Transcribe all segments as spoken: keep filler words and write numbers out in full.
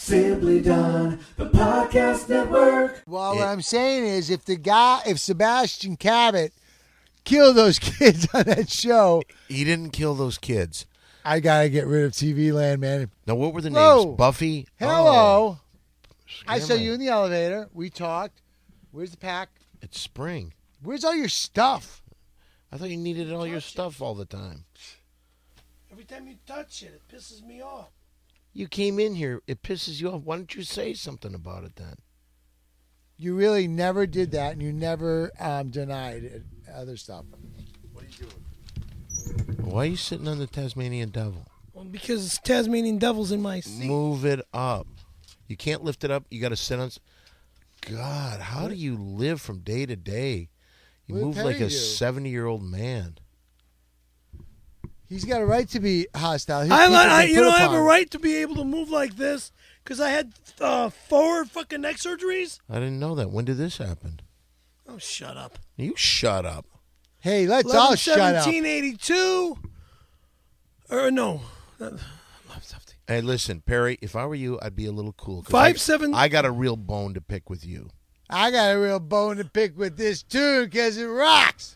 Simply Done, the podcast network. Well, what I'm saying is, if the guy, if Sebastian Cabot killed those kids on that show, He didn't kill those kids. I gotta get rid of T V Land, man. Now, what were the Whoa. names? Buffy? Hello. Oh, I saw you in the elevator. We talked. Where's the pack? It's spring. Where's all your stuff? I thought you needed all your stuff all the time. Every time you touch it, it pisses me off. You came in here. It pisses you off. Why don't you say something about it then? You really never did that, and you never um, denied it, other stuff. What are you doing? Why are you sitting on the Tasmanian devil? Well, because Tasmanian devil's in my seat. Move it up. You can't lift it up. You got to sit on... God, how do you live from day to day? You What did move Perry like a do? seventy-year-old man. He's got a right to be hostile. His I, people I, get you put know, I have a upon. right to be able to move like this because I had uh, four fucking neck surgeries. I didn't know that. When did this happen? Oh, shut up. You shut up. Hey, let's all shut up. seventeen eighty-two. Or no. Hey, listen, Perry, if I were you, I'd be a little cool. 'cause Five, I, seven- I got a real bone to pick with you. I got a real bone to pick with this tune because it rocks.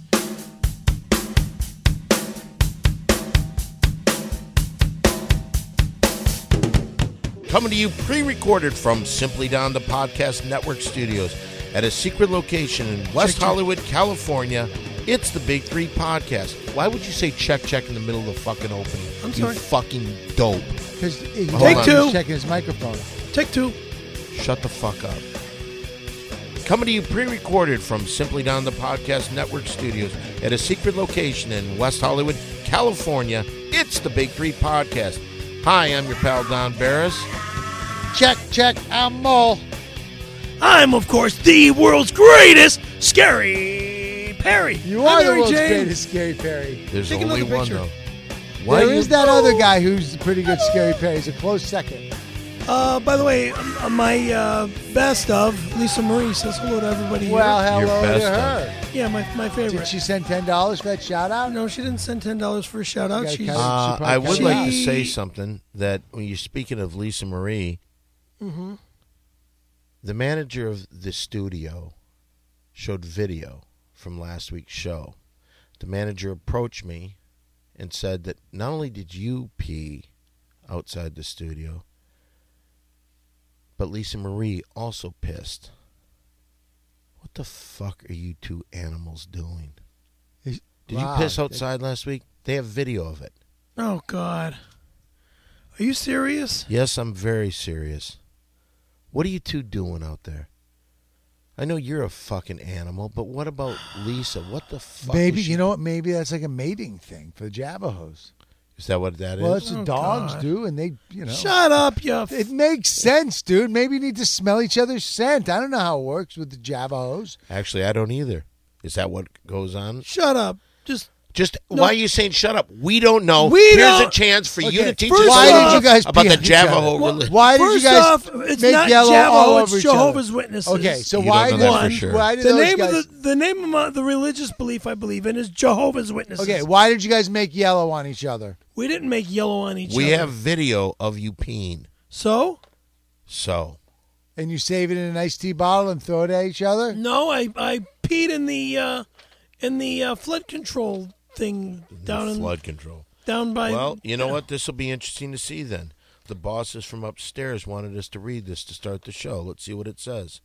Coming to you pre-recorded from Simply Down the Podcast Network studios at a secret location in West Check, check. Hollywood, California. It's the Big Three Podcast. Why would you say check, check in the middle of the fucking opening? I'm you sorry. fucking dope. Because Take he's two. checking his microphone. Take two. Shut the fuck up. Coming to you pre-recorded from Simply Down the Podcast Network studios at a secret location in West Hollywood, California. It's the Big Three Podcast. Hi, I'm your pal Don Barris. Check, check, I'm Mole. I'm, of course, the world's greatest Scary Perry. You I'm are the Mary world's Jane. greatest Scary Perry. There's Take only another one, picture. though. There you- is that other guy who's a pretty good Scary Perry. He's a close second. Uh, by the way, um, my uh, best of, Lisa Marie says hello to everybody here. Well, Your hello best to of. her. Yeah, my, my favorite. Did she send ten dollars for that shout out? No, she didn't send ten dollars for a shout out. You gotta She's cut it. Uh, She probably I would cut it like out. to say something that when you're speaking of Lisa Marie, Mhm. the manager of the studio showed video from last week's show. The manager approached me and said that not only did you pee outside the studio, but Lisa Marie also pissed. What the fuck are you two animals doing? Is- Did Wow. you piss outside last week? They have video of it. Oh, God. Are you serious? Yes, I'm very serious. What are you two doing out there? I know you're a fucking animal, but what about Lisa? What the fuck? Maybe, is she- you know what? Maybe that's like a mating thing for the Jabahos. Is that what that is? Well, that's Oh, what dogs God. do, and they, you know. Shut up, you. F- It makes sense, dude. Maybe you need to smell each other's scent. I don't know how it works with the Javajos. Actually, I don't either. Is that what goes on? Shut up. Just. Just No. why are you saying shut up? We don't know. We Here's don't- a chance for you Okay, to teach first us Why a did little you guys about pee the on each other? Javajo Well, religion. Why did First you guys off, it's make not yellow Java, all it's over each other? Jehovah's Witnesses. Okay, so You why don't did know that for One, sure. why did the those name guys? of the the name of my, the religious belief I believe in is Jehovah's Witnesses. Okay, why did you guys make yellow on each other? We didn't make yellow on each We other. have video of you peeing. So So And you save it in an iced tea bottle and throw it at each other? no, I I peed in the uh, in the uh, flood control thing down in flood control. down by. Well, you know what? This will be interesting to see then. The bosses from upstairs wanted us to read this to start the show. Let's see what it says.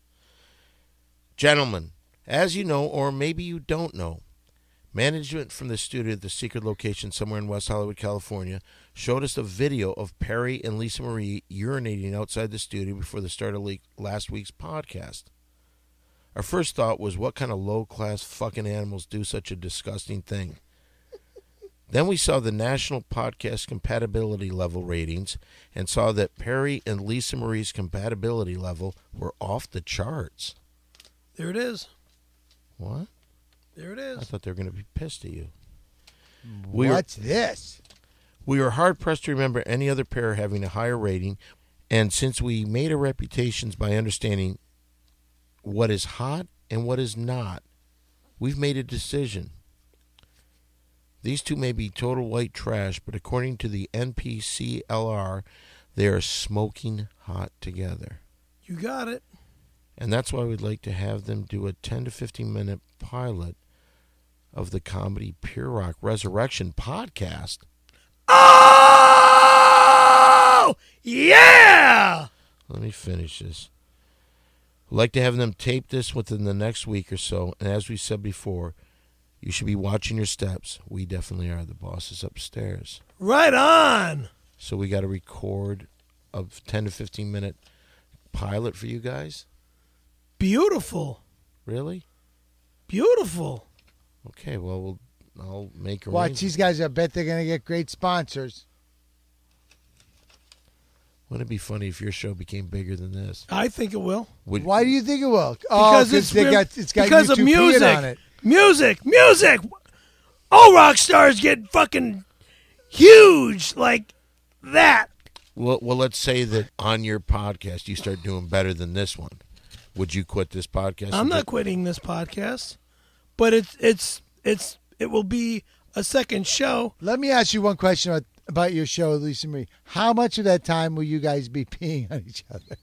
Gentlemen, as you know, or maybe you don't know, management from the studio at the secret location somewhere in West Hollywood, California, showed us a video of Perry and Lisa Marie urinating outside the studio before the start of le- last week's podcast. Our first thought was, what kind of low-class fucking animals do such a disgusting thing? Then we saw the national podcast compatibility level ratings and saw that Perry and Lisa Marie's compatibility level were off the charts. There it is. What? There it I is. thought they were going to be pissed at you. We were, What's this? we were hard-pressed to remember any other pair having a higher rating, and since we made our reputations by understanding what is hot and what is not, we've made a decision. These two may be total white trash, but according to the N P C L R, They are smoking hot together. You got it. And that's why we'd like to have them do a ten to fifteen minute pilot of the comedy Pure Rock Resurrection podcast. Oh, yeah! Let me finish this. We'd like to have them tape this within the next week or so. And as we said before, you should be watching your steps. We definitely are. The boss is upstairs. Right on. So we got to record a ten to fifteen minute pilot for you guys. Beautiful. Really? Beautiful. Okay, well, we'll I'll make a Watch these guys. I bet they're going to get great sponsors. Wouldn't it be funny if your show became bigger than this? I think it will. Would, Why do you think it will? Oh, Because because it's they real- got it's got because of U two P music. on it. Music, music. All rock stars get fucking huge like that. Well, well, let's say that on your podcast you start doing better than this one. Would you quit this podcast? I'm not quitting this podcast, but it's it's it's it will be a second show. Let me ask you one question about, about your show, Lisa Marie. How much of that time will you guys be peeing on each other?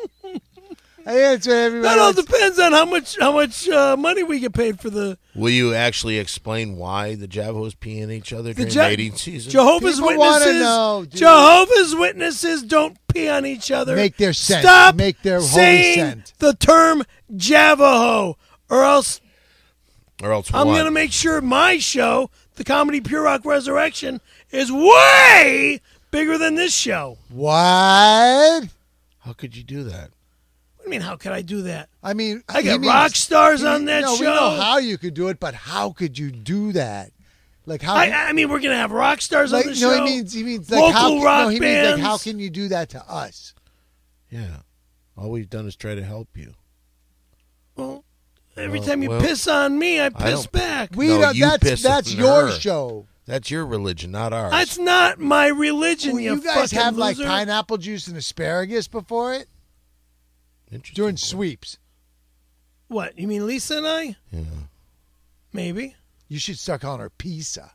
I think that's what everybody That all wants. depends on how much how much uh, money we get paid for the Will you actually explain why the Javos pee in each other the during Je- mating season? Jehovah's People wanna Witnesses. know, dude. Jehovah's Witnesses don't pee on each other. Make their scent. Stop Make their holy saying scent. the term Javaho, or else or else I'm what? going to make sure my show, the Comedy Pure Rock Resurrection, is way bigger than this show. What? How could you do that? What do you mean, how could I do that? I mean, I he got means- rock stars he- on that no, show. we know how you could do it, but how could you do that? Like how? I, I mean, we're going to have rock stars like, on the no, show. he means he means like local how? rock no, he means like bands. how can you do that to us? Yeah. All we've done is try to help you. Well, every Well, time you well, piss on me, I piss don't- back. We No, don't. you That's piss that's on your her. show. That's your religion, not ours. That's not my religion, Well, you, you guys fucking have like loser. pineapple juice and asparagus before it Interesting. during sweeps. What, you mean Lisa and I? Yeah. Maybe. You should start calling her Pisa.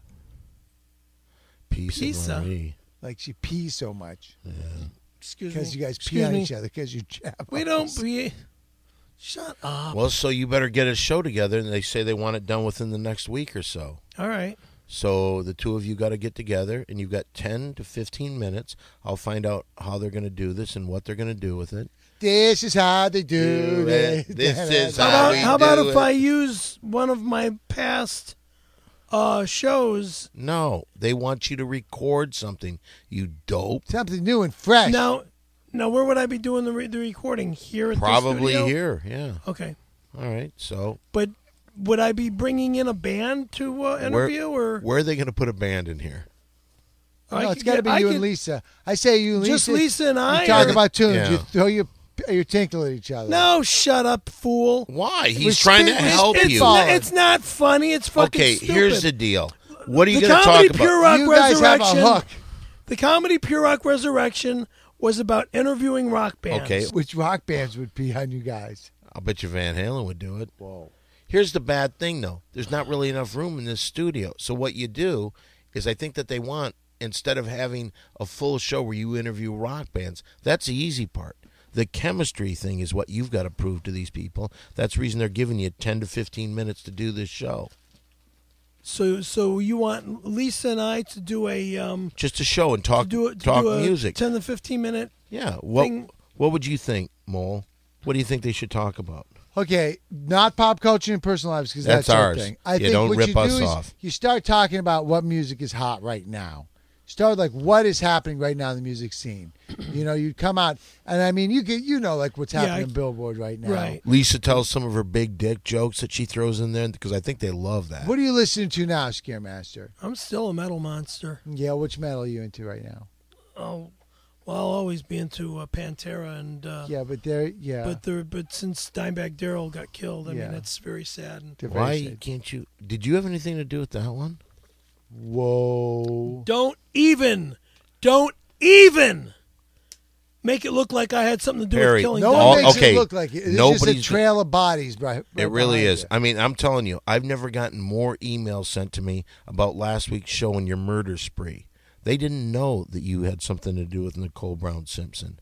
Peace Pizza. and Marie. Like she pees so much Excuse because me. you guys pee Excuse on me. each other because you jab. We don't be. Shut up. Well, so you better get a show together, and they say they want it done within the next week or so. All right. So the two of you got to get together, and you've got ten to fifteen minutes. I'll find out how they're going to do this and what they're going to do with it. This is how they do Do it. it. This is How How about, we how about do if it. I use one of my past uh, shows? No, they want you to record something, you dope. something new and fresh. Now, now, where would I be doing the, re- the recording? Here at Probably the studio? here, yeah. Okay. All right, so But would I be bringing in a band to uh, interview? where, or where are they going to put a band in here? no, I it's could got to get- be I you could- and Lisa. I say you and Just Lisa. Lisa and I? You talk or- about tunes. Yeah. You throw your your tinkle at each other. No, shut up, fool. Why? He's We're trying to spit- we're help spit you. ball. Not, it's not funny. It's fucking Okay, stupid. here's the deal. What are you The going to Comedy talk Pure about? Rock you guys have a Resurrection. hook. The Comedy Pure Rock Resurrection was about interviewing rock bands. Okay. Which rock bands would pee on you guys? I'll bet you Van Halen would do it. Whoa. Here's the bad thing, though. There's not really enough room in this studio. So what you do is I think that they want, instead of having a full show where you interview rock bands, that's the easy part. The chemistry thing is what you've got to prove to these people. That's the reason they're giving you ten to fifteen minutes to do this show. So, so you want Lisa and I to do a um, Just a show and to talk do, a- to talk do a music. ten to fifteen minute. Yeah. What thing. What would you think, Mole? What do you think they should talk about? Okay, not pop culture and personal lives because That's that's, your ours. thing. I Yeah, think don't what rip you us do is off. you start talking about what music is hot right now. Start like what is happening right now in the music scene. You know, you come out and I mean you get you know like what's Yeah, happening I- in Billboard right now. Right. Lisa tells some of her big dick jokes that she throws in there because I think they love that. What are you listening to now, Scaremaster? I'm still a metal monster. Yeah, which metal are you into right now? Oh, well, I'll always be into uh, Pantera and. Uh, Yeah, but there, yeah. But there, but since Dimebag Darrell got killed, I Yeah. mean, it's very sad. And they're very Why sad. can't you? Did you have anything to do with that one? Whoa. don't even, don't even make it look like I had something to do Harry, with killing. No Dimebag. one All- makes okay, it look like it. It's just nobody's- a trail of bodies, right? right It really behind is. you. I mean, I'm telling you, I've never gotten more emails sent to me about last week's show and your murder spree. They didn't know that you had something to do with Nicole Brown Simpson.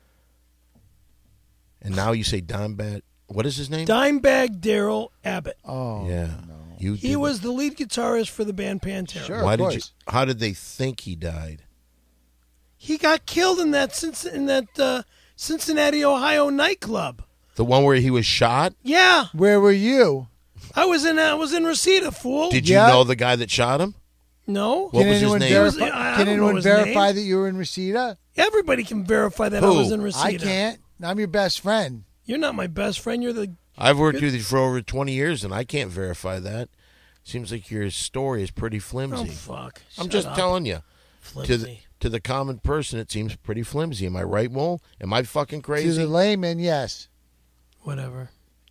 And now you say Dimebag. What is his name? Dimebag Daryl Abbott. Oh, yeah. no. You He did was the lead guitarist for the band Pantera. Sure. Why of did you? course. How did they think he died? He got killed in that Cinc- in that uh, Cincinnati, Ohio nightclub. The one where he was shot? Yeah, Where were you? I was in. I was in Reseda, fool. Did you Yeah. know the guy that shot him? no, What can was his anyone name? verify? He was- I- I can don't know anyone his verify name. that you were in Reseda? everybody can verify that I Who? was in Reseda. I can't. I'm your best friend. You're not my best friend. You're the. I've worked Good. with you for over twenty years, and I can't verify that. Seems like your story is pretty flimsy. Oh fuck! I'm Shut just up. telling you. Flimsy. To the, to the common person, it seems pretty flimsy. Am I right, Mole? Am I fucking To crazy? the layman, yes. Whatever.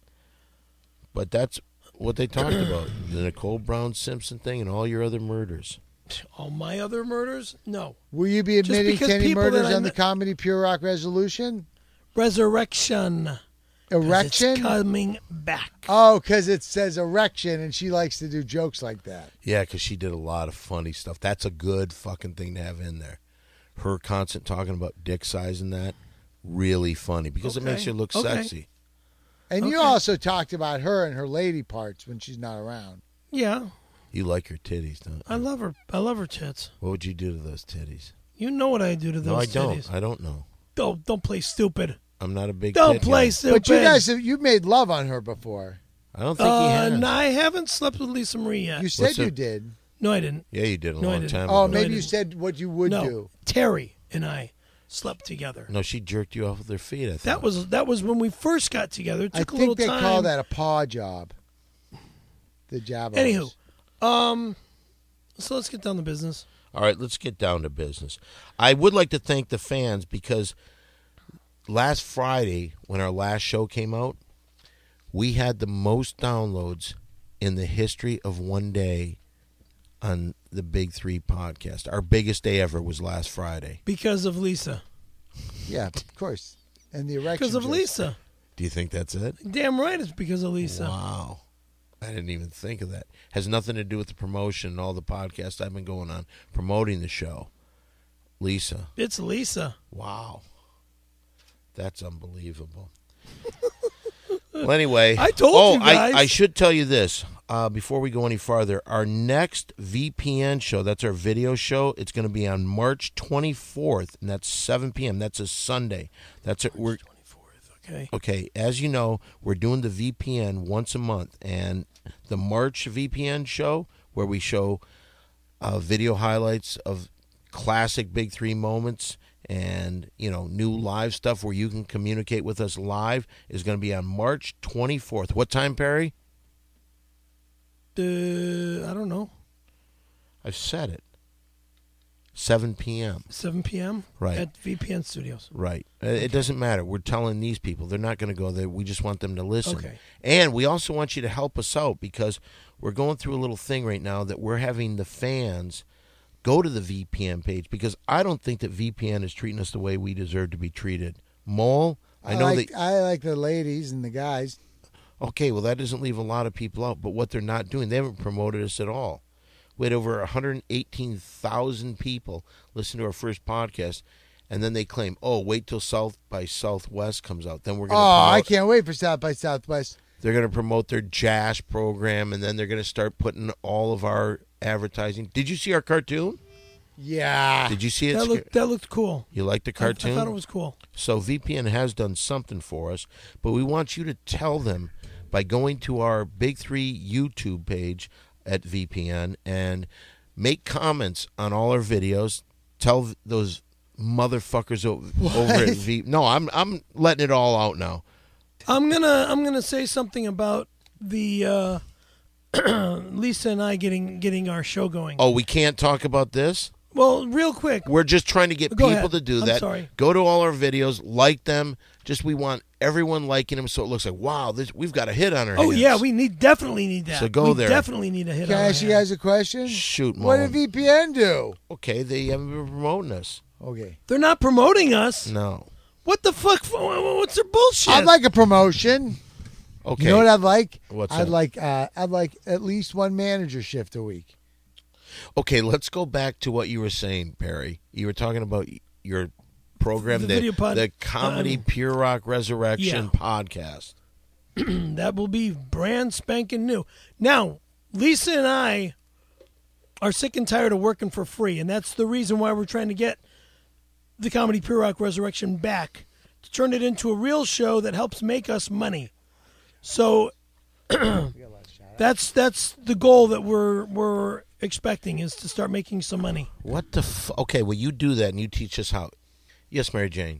But that's what they talked about. The Nicole Brown Simpson thing and all your other murders. All my other murders? No. Will you be admitting because to any people murders that I on the met- Comedy Pure Rock Resolution? Resurrection. 'Cause Erection? It's coming back. Oh, because it says erection, and she likes to do jokes like that. Yeah, because she did a lot of funny stuff. That's a good fucking thing to have in there. Her constant talking about dick size and that, really funny because it Okay. makes her look Okay. sexy. And you Okay. also talked about her and her lady parts when she's not around. Yeah, You like her titties, don't you? I love her. I love her tits. What would you do to those titties? You know what I do to those No, I titties. don't. I don't know. Don't don't play stupid. I'm not a big Don't tit play guy. stupid. But you guys, have, you made love on her before. I don't think he Uh, has. no, I haven't slept with Lisa Marie yet. You said What's you her- did. No, I didn't. Yeah, you did a No, I long didn't. time Oh, ago. maybe I you didn't. said what you would no, do. Terry and I slept together. No, she jerked you off with her feet. I thought. That was that was when we first got together. It I took a little think they time. call that a paw job. The job. Anywho, um, so let's get down to business. All right, let's get down to business. I would like to thank the fans because last Friday, when our last show came out, we had the most downloads in the history of one day on the Big Three podcast. Our biggest day ever was last Friday. Because of Lisa. Yeah, of course. And the erection. Because of jokes. Lisa. Do you think that's it? Damn right it's because of Lisa. Wow. I didn't even think of that. Has nothing to do with the promotion and all the podcasts I've been going on promoting the show. Lisa. It's Lisa. Wow. That's unbelievable. Well, anyway. I told oh, you guys. I, I should tell you this uh, before we go any farther. Our next V P N show, that's our video show, it's going to be on March twenty-fourth, and that's seven p.m. That's a Sunday. That's a, we're twenty-fourth, okay. Okay, as you know, we're doing the V P N once a month, and the March V P N show, where we show uh, video highlights of classic Big Three moments and, you know, new live stuff where you can communicate with us live, is going to be on March twenty-fourth. What time, Perry? Uh, I don't know. I've said it. seven p.m. seven p.m. Right. At V P N Studios. Right. Uh, It doesn't matter. We're telling these people. They're not going to go there. We just want them to listen. Okay. And we also want you to help us out because we're going through a little thing right now that we're having the fans go to the V P N page because I don't think that V P N is treating us the way we deserve to be treated. Mole, I, I know like, that. I like the ladies and the guys. Okay, well, that doesn't leave a lot of people out. But what they're not doing, they haven't promoted us at all. We had over one hundred eighteen thousand people listen to our first podcast, and then they claim, "Oh, wait till South by Southwest comes out, then we're going Oh, to." I can't wait for South by Southwest. They're going to promote their Jazz program, and then they're going to start putting all of our advertising. Did you see our cartoon? Yeah. Did you see it? That looked that looked cool. You like the I- cartoon? I, thought it was cool. So V P N has done something for us, but we want you to tell them by going to our Big Three YouTube page at V P N and make comments on all our videos. Tell those motherfuckers o- over at V. No, I'm I'm letting it all out now. I'm gonna I'm gonna say something about the uh, Lisa and I getting getting our show going. Oh, we can't talk about this? Well, real quick. We're just trying to get Go people ahead. to do I'm that. sorry. Go to all our videos, like them. Just we want everyone liking them so it looks like, wow, this, we've got a hit on our Oh hands. yeah, we need definitely need that. So go we there. Definitely need a hit. Can on I our ask you hand. guys a question? Shoot, What Mom. did V P N do? Okay, they haven't been promoting us. Okay. They're not promoting us. No. What the fuck? What's their bullshit? I'd like a promotion. Okay. You know what I'd like? What's I'd that? like uh, I'd like at least one manager shift a week. Okay, let's go back to what you were saying, Perry. You were talking about your program, The the, video pod- the Comedy um, Pure Rock Resurrection yeah. podcast. That will be brand spanking new. Now, Lisa and I are sick and tired of working for free, and that's the reason why we're trying to get the Comedy Pure Rock Resurrection back, to turn it into a real show that helps make us money. So that's that's the goal that we're we're expecting, is to start making some money. What the f- Okay, well, you do that and you teach us how. Yes, Mary Jane.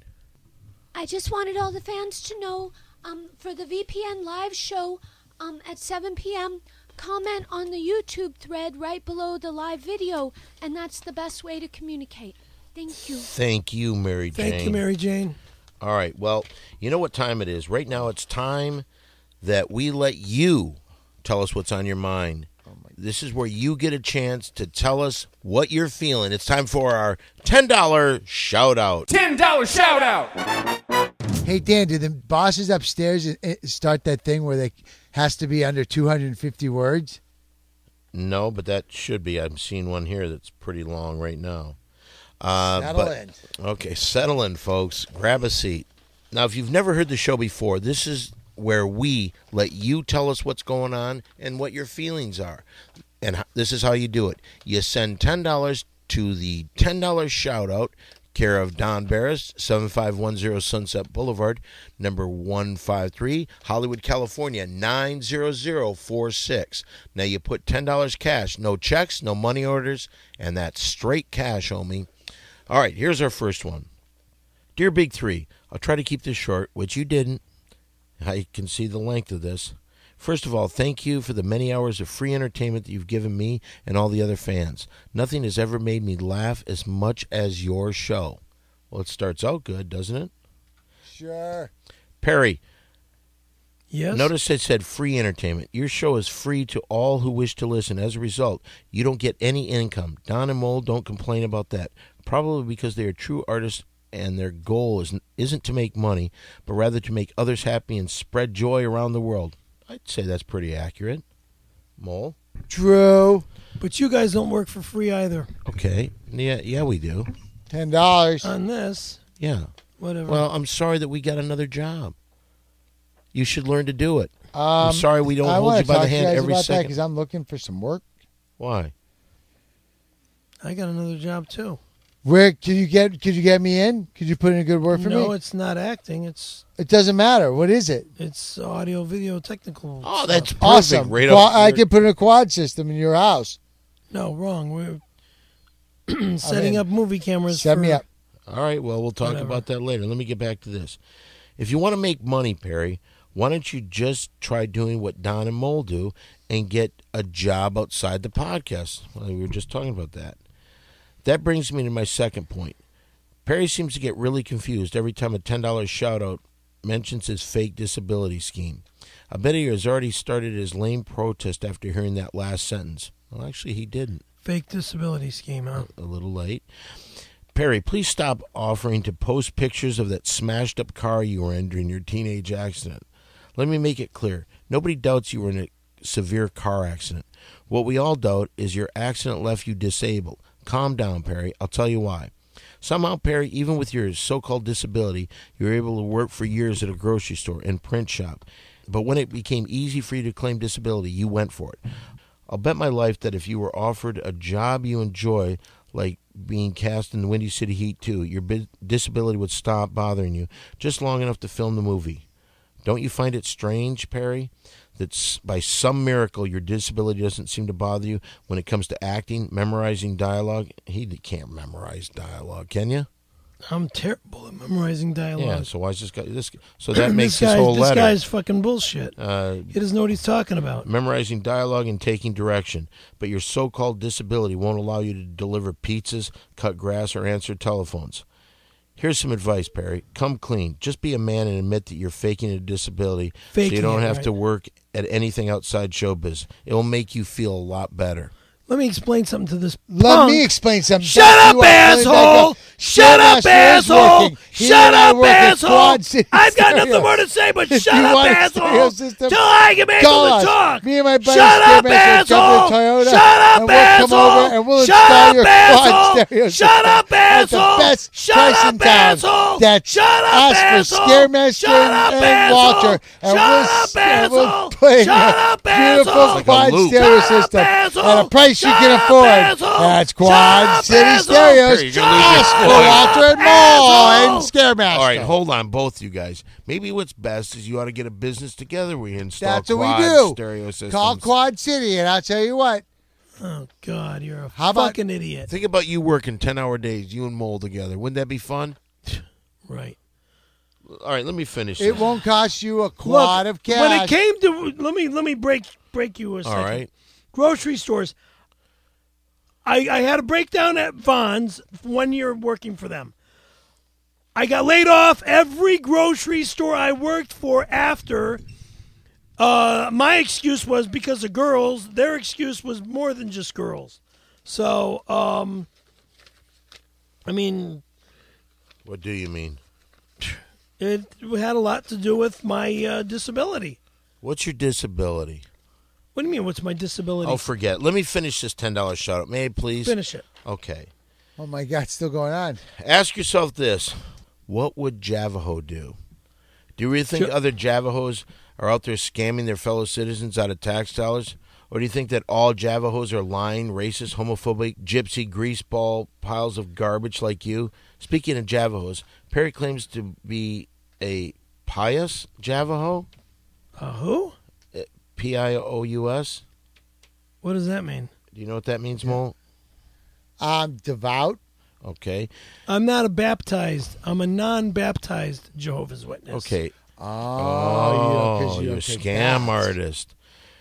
I just wanted all the fans to know, um, for the V P N live show um, at seven p.m., comment on the YouTube thread right below the live video, and that's the best way to communicate. Thank you. Thank you, Mary Jane. Thank you, Mary Jane. All right, well, you know what time it is. Right now it's time that we let you tell us what's on your mind. This is where you get a chance to tell us what you're feeling. It's time for our ten dollars shout-out. ten dollars shout out. Hey, Dan, do the bosses upstairs uh, uh, start that thing where they has to be under two hundred fifty words? No, but that should be. I'm seeing one here that's pretty long right now. Uh, Settle but, in. Okay, settle in, folks. Grab a seat. Now, if you've never heard the show before, this is where we let you tell us what's going on and what your feelings are. And h- this is how you do it. You send ten dollars to the ten dollars shout-out, care of Don Barris, seven five one zero Sunset Boulevard, number one five three, Hollywood, California, nine zero zero four six. Now, you put ten dollars cash, no checks, no money orders, and that's straight cash, homie. All right, here's our first one. Dear Big Three, I'll try to keep this short, which you didn't. I can see the length of this. First of all, thank you for the many hours of free entertainment that you've given me and all the other fans. Nothing has ever made me laugh as much as your show. Well, it starts out good, doesn't it? Sure. Perry, Yes. notice it said free entertainment. Your show is free to all who wish to listen. As a result, you don't get any income. Don and Mole don't complain about that, probably because they are true artists and their goal is, isn't to make money, but rather to make others happy and spread joy around the world. I'd say that's pretty accurate. Mole? True. But you guys don't work for free either. Okay. Yeah, yeah, we do. Ten dollars. On this, Yeah. whatever. Well, I'm sorry that we got another job. You should learn to do it. Um, I'm sorry we don't I hold wanna you by the talk to hand guys every about that second. because I'm looking for some work. Why? I got another job too. Where could you get? Could you get me in? Could you put in a good word for no, me? it's not acting. It's It doesn't matter. What is it? it's audio, video, technical. Oh, stuff. that's perfect. Awesome. Right Qua- up I your- could put in a quad system in your house. No, wrong. We're setting in. up movie cameras. Set for, me up. All right, well, we'll talk Whatever. about that later. Let me get back to this. If you want to make money, Perry, why don't you just try doing what Don and Mole do and get a job outside the podcast? Well, we were just talking about that. That brings me to my second point. Perry seems to get really confused every time a ten dollars shout-out mentions his fake disability scheme. I bet he has already started his lame protest after hearing that last sentence. Well, actually, he didn't. Fake disability scheme, huh? A little late. Perry, please stop offering to post pictures of that smashed-up car you were in during your teenage accident. Let me make it clear. Nobody doubts you were in a severe car accident. What we all doubt is your accident left you disabled. Calm down, Perry. I'll tell you why. Somehow, Perry, even with your so-called disability, you were able to work for years at a grocery store and print shop. But when it became easy for you to claim disability, you went for it. I'll bet my life that if you were offered a job you enjoy, like being cast in the Windy City Heat two, your bi- disability would stop bothering you just long enough to film the movie. Don't you find it strange, Perry, that s- by some miracle your disability doesn't seem to bother you when it comes to acting, memorizing dialogue? He can't memorize dialogue, can you? I'm terrible at memorizing dialogue. Yeah, so why is this guy... This, so that makes this this guy's, whole this letter... guy's fucking bullshit. Uh, He doesn't know what he's talking about. memorizing dialogue and taking direction, but your so-called disability won't allow you to deliver pizzas, cut grass, or answer telephones. Here's some advice, Perry. Come clean. Just be a man and admit that you're faking a disability so Faking you don't it, have right. to work at anything outside showbiz. It will make you feel a lot better. Let me explain something to this Let punk. me explain something. Shut Back up, you up, really back asshole! up. Shut up, Stairmaster is asshole! working. He Shut and I up, work at asshole! Quad City I've got Stereo. nothing more to say, but If shut you up, want a stereo asshole! system, Till I am able call to us. talk. Me and my buddy Shut up, Stairmaster jump asshole! in a Toyota, Shut up, and we'll asshole! come over and we'll Shut install up, your asshole! quad stereo Shut system up, at the asshole! best Shut price up, in town. asshole! That's Shut up, ask asshole! for Scaremaster Shut up, and asshole! Walter, and Shut we'll, up, and we'll asshole! play Shut a up, beautiful asshole! quad loop. stereo Shut up, system asshole! at a price you Shut can up, afford. asshole! That's Shut Quad up, City asshole! Stereos. Here, you're gonna lose Ask your for voice. Walter and Mall and Asshole! Scaremaster. All right, hold on, both you guys. Maybe what's best is you ought to get a business together where you install That's what quad we do. stereo systems. Call Quad City, and I'll tell you what. Oh God, you're a How about- fucking idiot. Think about you working ten-hour days, you and Mole together. Wouldn't that be fun? Right. All right, let me finish. It this. won't cost you a quad Look, of cash. when it came to let me let me break break you a second. All right. Grocery stores. I I had a breakdown at Vons one year working for them. I got laid off every grocery store I worked for after. Uh, my excuse was because of girls. Their excuse was more than just girls. So, um, I mean, What do you mean? it had a lot to do with my uh, disability. What's your disability? What do you mean? What's my disability? Oh, forget. Let me finish this ten dollar shout out. May I please? Finish it. Okay. Oh my God, it's still going on. Ask yourself this. What would Javaho do? Do you really think Sure. other Javajos are out there scamming their fellow citizens out of tax dollars? Or do you think that all Javajos are lying, racist, homophobic, gypsy, greaseball piles of garbage like you? Speaking of Javajos, Perry claims to be a pious Javajo, Uh, who? P I O U S. What does that mean? Do you know what that means, Mo? I'm devout. Okay. I'm not a baptized. I'm a non-baptized Jehovah's Witness. Okay. Oh, Oh, you, 'cause you you're a don't take scam baths. artist.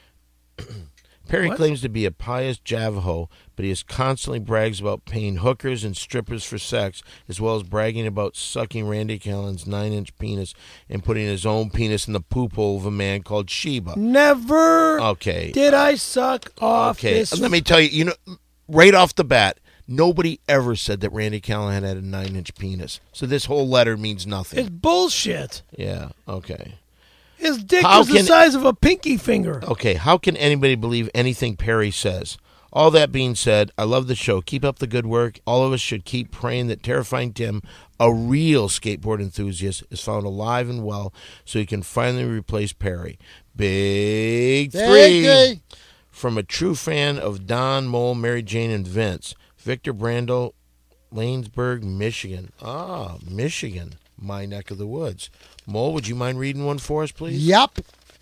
Perry What? claims to be a pious Javajo, but he is constantly brags about paying hookers and strippers for sex, as well as bragging about sucking Randy Callen's nine-inch penis and putting his own penis in the poop hole of a man called Sheba. Never Okay. did I suck off Okay. this. Let me tell you, you know, right off the bat, nobody ever said that Randy Callen had a nine-inch penis. So this whole letter means nothing. It's bullshit. Yeah. Okay. His dick How was the can- size of a pinky finger. Okay, how can anybody believe anything Perry says? All that being said, I love the show. Keep up the good work. All of us should keep praying that Terrifying Tim, a real skateboard enthusiast, is found alive and well so he can finally replace Perry. Big three. Big three. From a true fan of Don, Mole, Mary Jane, and Vince. Victor Brandel, Lanesburg, Michigan. Ah, Michigan, my neck of the woods. Mole, would you mind reading one for us, please? Yep.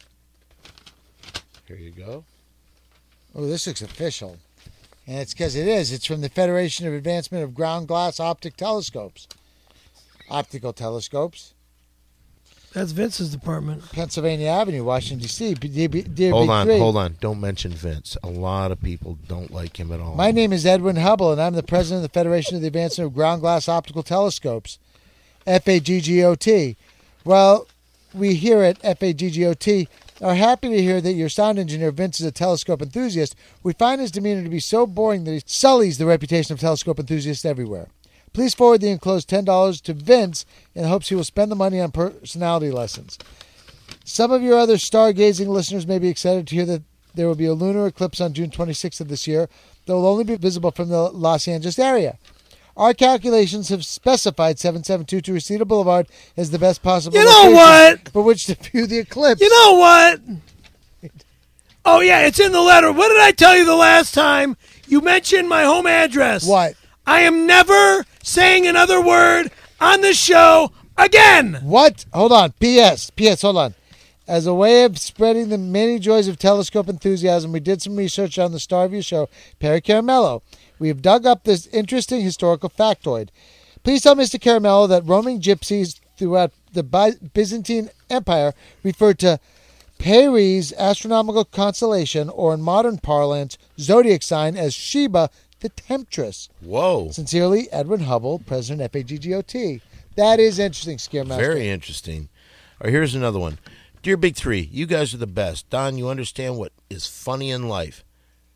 Here you go. Oh, this looks official. And it's because it is. It's from the Federation of Advancement of Ground Glass Optic Telescopes. Optical telescopes. That's Vince's department. Pennsylvania Avenue, Washington, D C Dear, dear Hold Big on, Three. hold on. Don't mention Vince. A lot of people don't like him at all. My name is Edwin Hubble, and I'm the president of the Federation of the Advancement of Ground Glass Optical Telescopes, F A G G O T. Well, we here at F A G G O T are happy to hear that your sound engineer, Vince, is a telescope enthusiast. We find his demeanor to be so boring that he sullies the reputation of telescope enthusiasts everywhere. Please forward the enclosed ten dollars to Vince in hopes he will spend the money on personality lessons. Some of your other stargazing listeners may be excited to hear that there will be a lunar eclipse on June twenty-sixth of this year that will only be visible from the Los Angeles area. Our calculations have specified seven seven two two Reseda Boulevard as the best possible You know location what? for which to view the eclipse. You know what? Oh, yeah, it's in the letter. What did I tell you the last time? You mentioned my home address. What? I am never saying another word on the show again. What? Hold on. P S. P S. Hold on. As a way of spreading the many joys of telescope enthusiasm, we did some research on the star of your show, Perry Caramello. We have dug up this interesting historical factoid. Please tell Mister Caramello that roaming gypsies throughout the By- Byzantine Empire referred to Perry's astronomical constellation, or in modern parlance, zodiac sign, as Sheba, the temptress. Whoa. Sincerely, Edwin Hubble, President, F A G G O T. That is interesting, Scaremaster. Very interesting. All right, here's another one. Dear Big Three, you guys are the best. Don, you understand what is funny in life.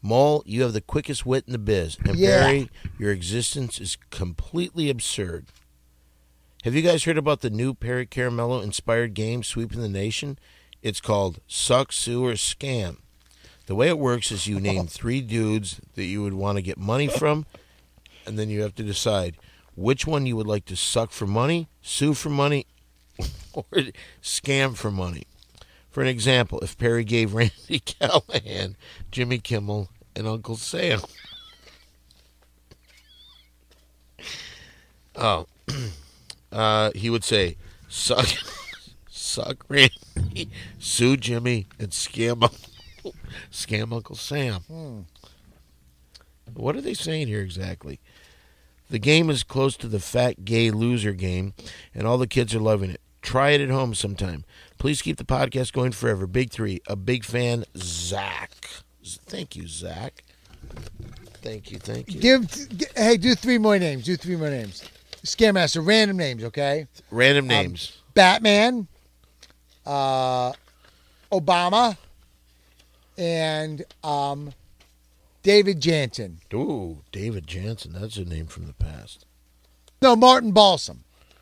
Mole, you have the quickest wit in the biz. And Yeah. Barry, your existence is completely absurd. Have you guys heard about the new Perry Caramello-inspired game sweeping the nation? It's called Suck, Sue, or Scam. The way it works is you name three dudes that you would want to get money from, and then you have to decide which one you would like to suck for money, sue for money, or scam for money. For an example, if Perry gave Randy Callahan, Jimmy Kimmel, and Uncle Sam. Oh. Uh, he would say, suck, suck Randy, sue Jimmy, and scam Uncle, scam Uncle Sam. Hmm. What are they saying here exactly? The game is close to the fat gay loser game, and all the kids are loving it. Try it at home sometime. Please keep the podcast going forever. Big three. A big fan, Zach. Thank you, Zach. Thank you, thank you. Give, g- hey, do three more names. Do three more names. Scare Master, random names, okay? Random names. Um, Batman, uh, Obama, and um, David Jansen. Ooh, David Jansen. That's a name from the past. No, Martin Balsam.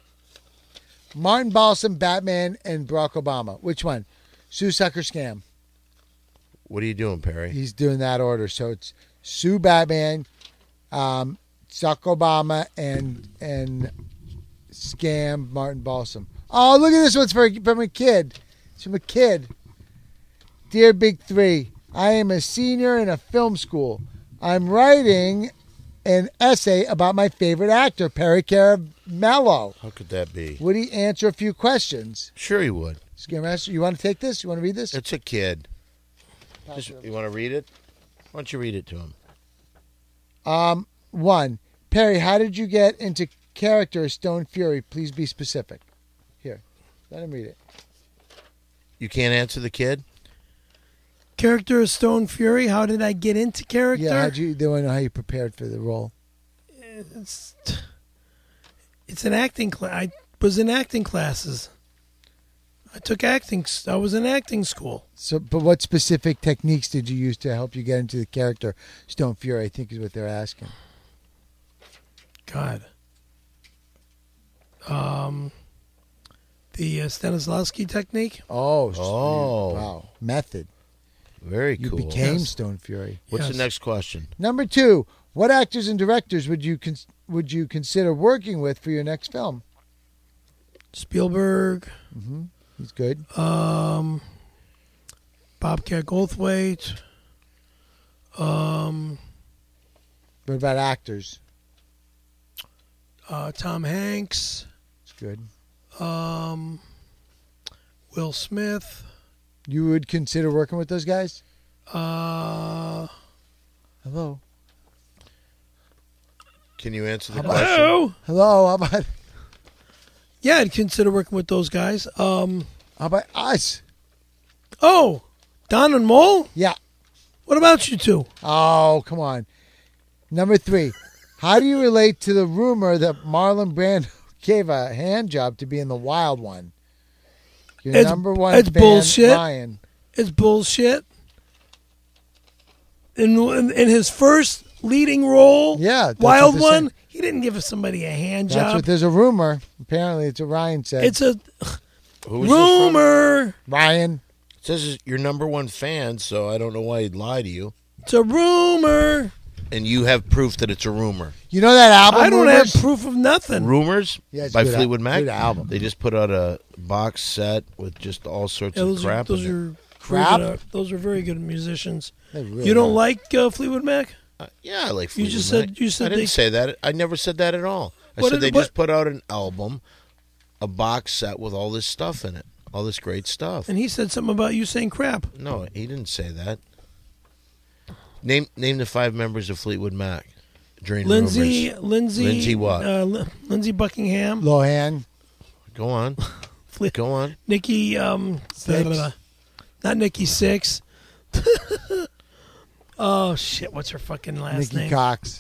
Martin Balsam, Batman, and Barack Obama. Which one? Sue, Sucker, Scam. What are you doing, Perry? He's doing that order. So it's Sue, Batman, um, Suck, Obama, and and Scam, Martin Balsam. Oh, look at this one's for, from a kid. It's from a kid. Dear Big Three, I am a senior in a film school. I'm writing an essay about my favorite actor, Perry Caramello. How could that be? Would he answer a few questions? Sure he would. Scare Master, you want to take this? You want to read this? It's a kid. Just, you want to read it? Why don't you read it to him? Um, one, Perry, how did you get into character Stone Fury? Please be specific. Here, let him read it. You can't answer the kid? Character of Stone Fury. How did I get into character? Yeah, how'd you, they want to know how you prepared for the role. It's, it's an acting class. I was in acting classes. I took acting. I was in acting school. So, but what specific techniques did you use to help you get into the character Stone Fury? I think is what they're asking. God. Um, the uh, Stanislavski technique. Oh, Oh. wow, method. Very You cool. became Yes. Stone Fury. What's Yes. the next question? Number two, what actors and directors would you cons- would you consider working with for your next film? Spielberg. He's good. Um, Bobcat Goldthwait. Um, What about actors? uh, Tom Hanks. It's good. Um, Will Smith. You would consider working with those guys? Uh, Hello. Can you answer the question? hello. Hello. How about Yeah, I'd consider working with those guys. Um, how about us? oh, Don and Mole. Yeah. What about you two? Oh, come on. Number three. How do you relate to the rumor that Marlon Brando gave a hand job to be in The Wild One? Your It's- number one it's fan, bullshit. Ryan. It's bullshit. In, in in his first leading role, Yeah, that's Wild what they're One, saying. he didn't give somebody a hand That's job. what there's a rumor. Apparently, it's what Ryan said. It's a Who was this from? rumor. Ryan. It says it's your number one fan, so I don't know why he'd lie to you. It's a rumor. And you have proof that it's a rumor. You know that album? I don't Rumors? have proof of nothing. Rumors Yeah, it's by a good al- Fleetwood Mac. good album. They just put out a box set with just all sorts Yeah, of those are, crap. those in it. are Crap? very good, uh, those are very good musicians. They really You don't are. like uh, Fleetwood Mac? Uh, yeah, I like You Fleetwood just Mac. said- you said I didn't they- say that. I never said that at all. I What said did- they what- just put out an album, a box set with all this stuff in it, all this great stuff. And he said something about you saying crap. No, he didn't say that. Name name the five members of Fleetwood Mac. During Lindsay, rumors. Lindsay, Lindsay what? Uh, Li- Lindsay Buckingham, Lohan. Go on. Fle- Go on. Nikki, um, Sixx. blah, blah, blah. Not Nikki Six. Oh shit! What's her fucking last Nikki name? Cox.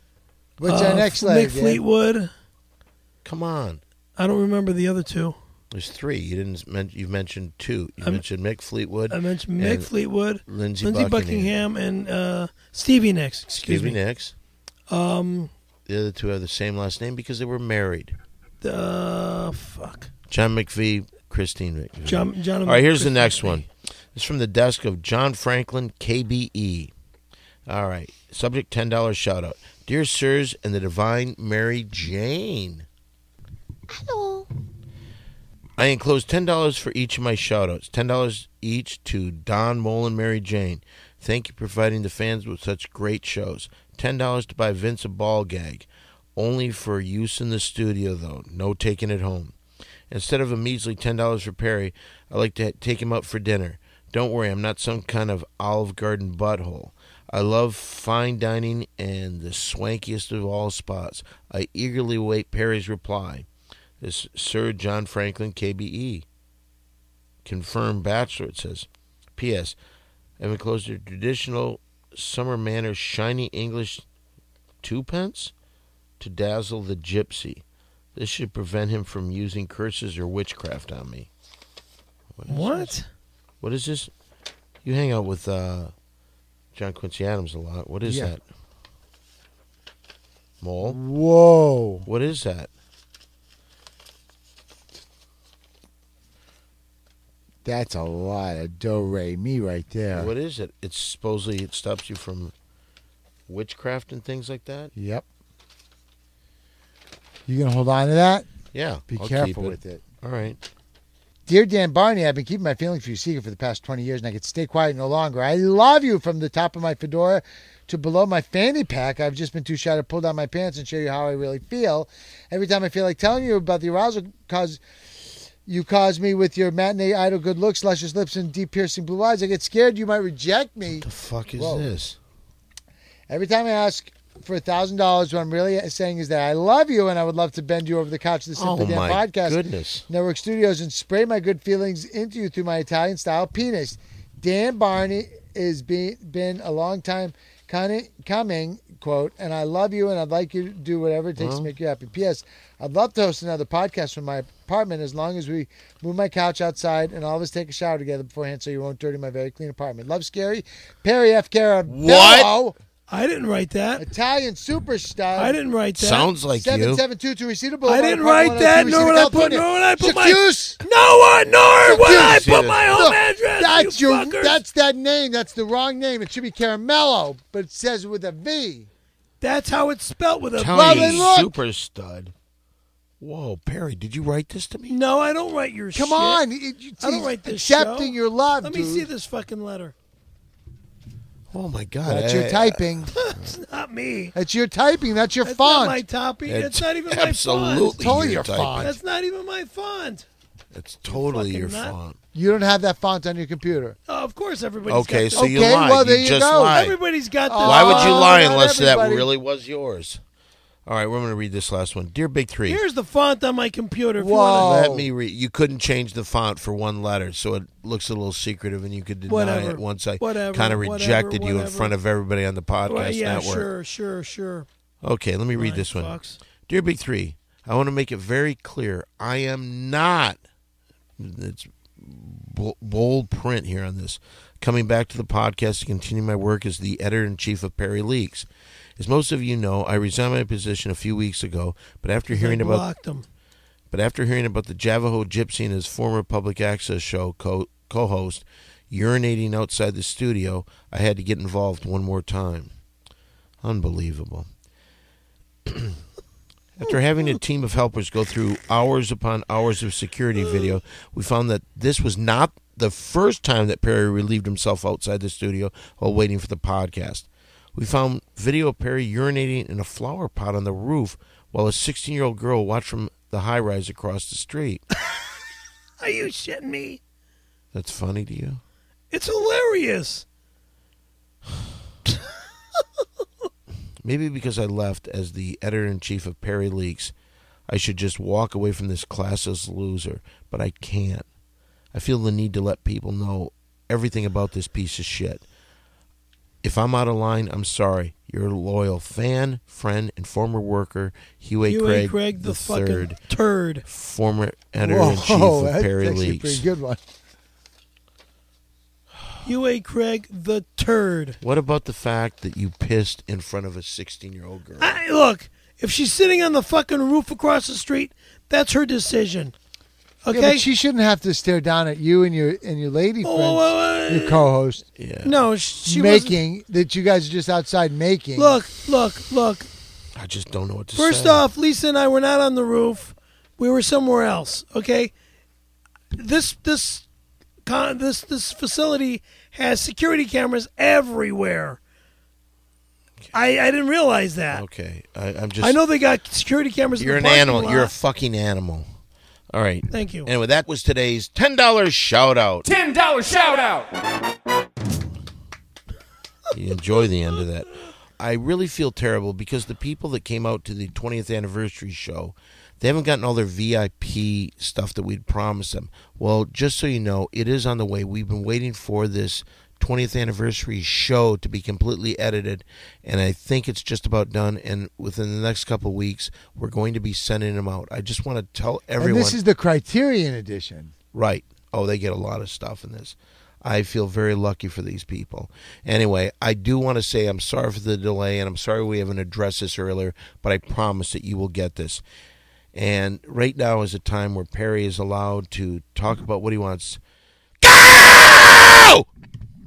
What's Uh, our next Mick leg? Dan? Fleetwood. Come on. I don't remember the other two. There's three. You didn't. Men- you've mentioned two. You I'm, mentioned Mick Fleetwood. I mentioned Mick Fleetwood, Lindsey, Lindsey Buckingham. Buckingham, and uh, Stevie Nicks. Excuse Stevie me. Nicks. Um, The other two have the same last name because they were married. the fuck. John McVie, Christine McVie. John. John All right, here's the Christine next McVie. one. It's from the desk of John Franklin, K B E. All right. Subject, ten dollars shout out. Dear Sirs and the Divine Mary Jane. Hello. I enclose ten dollars for each of my shout-outs. ten dollars each to Don, Mole, and Mary Jane. Thank you for providing the fans with such great shows. ten dollars to buy Vince a ball gag. Only for use in the studio, though. No taking it home. Instead of a measly ten dollars for Perry, I like to take him out for dinner. Don't worry, I'm not some kind of Olive Garden butthole. I love fine dining and the swankiest of all spots. I eagerly await Perry's reply. This Sir John Franklin, K B E. Confirmed bachelor, it says. P S. I've enclosed a traditional summer manner shiny English twopence to dazzle the gypsy. This should prevent him from using curses or witchcraft on me. What? Is What? This? What is this? You hang out with uh, John Quincy Adams a lot. What is Yeah. that? Mole? Whoa. What is that? That's a lot of do-re-mi right there. What is it? It's supposedly it stops you from witchcraft and things like that? Yep. You going to hold on to that? Yeah. Be I'll careful keep it. with it. All right. Dear Dan Barney, I've been keeping my feelings for you secret for the past twenty years, and I can stay quiet no longer. I love you from the top of my fedora to below my fanny pack. I've just been too shy to pull down my pants and show you how I really feel. Every time I feel like telling you about the arousal cause you cause me with your matinee idol good looks, luscious lips, and deep piercing blue eyes, I get scared you might reject me. What the fuck is Whoa. this? Every time I ask for a thousand dollars, what I'm really saying is that I love you and I would love to bend you over the couch of the Simply Oh Dan my Podcast goodness. Network Studios and spray my good feelings into you through my Italian style penis. Dan Barney has been, been a long time con- coming, quote, and I love you and I'd like you to do whatever it takes Well. to make you happy. P S. I'd love to host another podcast from my apartment as long as we move my couch outside and all of us take a shower together beforehand so you won't dirty my very clean apartment. Love, Scary. Perry F. Carabello. I didn't write that. Italian superstar. I didn't write that. Sounds like you. seven seven two two Receipt I Boulevard. didn't apartment write that. one oh two, Nor would I Reseda, put. Nor would I put my. Chacuse. No, nor would I Chacuse. put my home Look, address. That's you your. fuckers. That's that name. That's the wrong name. It should be Caramello, but it says with a V. That's how it's spelled with a. Italian Well, then look. super stud. Whoa, Perry, did you write this to me? No, I don't write your shit. Come on, it, it, I don't he's write this accepting show. your love, Let dude. me see this fucking letter. Oh my God! That's I- your typing. It's not me. That's your typing. That's your That's font. not my topping. It's It's not even my absolutely font. It's totally your your typing. font. That's not even my font. It's totally fucking your nut. font. You don't have that font on your computer. Oh, of course, everybody's Okay, got so this. you Okay, lied. well, there you you just go. lied. Everybody's got this. Why would you Oh, lie not unless that everybody. really was yours? All right, we're going to read this last one. Dear Big Three, Here's the font on my computer. If Whoa. you wanna, let me read. You couldn't change the font for one letter, so it looks a little secretive, and you could deny Whatever. it once I Whatever, kind of whatever, rejected you in whatever. front of everybody on the podcast Well, yeah, network. sure, sure, sure. Okay, let me read Fine, this one. fucks. Dear Big Three, I want to make it very clear. I am not, it's bo- bold print here on this, coming back to the podcast to continue my work as the editor-in-chief of Perry Leaks. As most of you know, I resigned my position a few weeks ago, but after hearing I about blocked him. but after hearing about the Javaho Gypsy and his former public access show co- co-host urinating outside the studio, I had to get involved one more time. Unbelievable. After having a team of helpers go through hours upon hours of security video, we found that this was not the first time that Perry relieved himself outside the studio while waiting for the podcast. We found video of Perry urinating in a flower pot on the roof while a sixteen-year-old girl watched from the high-rise across the street. Are you shitting me? That's funny to you? It's hilarious. Maybe because I left as the editor-in-chief of Perry Leaks, I should just walk away from this classless loser, but I can't. I feel the need to let people know everything about this piece of shit. If I'm out of line, I'm sorry. your loyal fan, friend, and former worker, Hugh A. Hugh A. Craig, Craig, the, the fucking third, turd. former editor-in-chief Whoa, of that's Perry actually a Leaks. pretty good one. Hugh A. Craig, the turd. What about the fact that you pissed in front of a sixteen-year-old girl? I, look, if she's sitting on the fucking roof across the street, that's her decision. Okay? Yeah, but she shouldn't have to stare down at you and your and your lady friend, Oh, uh, your co-host, Yeah. no, she wasn't- making that you guys are just outside making. Look, look, look. I just don't know what to First say. off, Lisa and I were not on the roof. We were somewhere else. Okay, this this con, this this facility has security cameras everywhere. I I didn't realize that. Okay, I, I'm just. I know they got security cameras. You're in an the parking animal. lot. You're a fucking animal. All right. Thank you. Anyway, that was today's ten dollars shout out. ten dollars shout out. You enjoy the end of that. I really feel terrible because the people that came out to the twentieth anniversary show, they haven't gotten all their V I P stuff that we'd promised them. Well, just so you know, it is on the way. We've been waiting for this twentieth anniversary show to be completely edited, and I think it's just about done, and within the next couple of weeks, we're going to be sending them out. I just want to tell everyone. and this is the Criterion edition. Right. Oh, they get a lot of stuff in this. I feel very lucky for these people. Anyway, I do want to say I'm sorry for the delay, and I'm sorry we haven't addressed this earlier, but I promise that you will get this. And right now is a time where Perry is allowed to talk about what he wants. Go!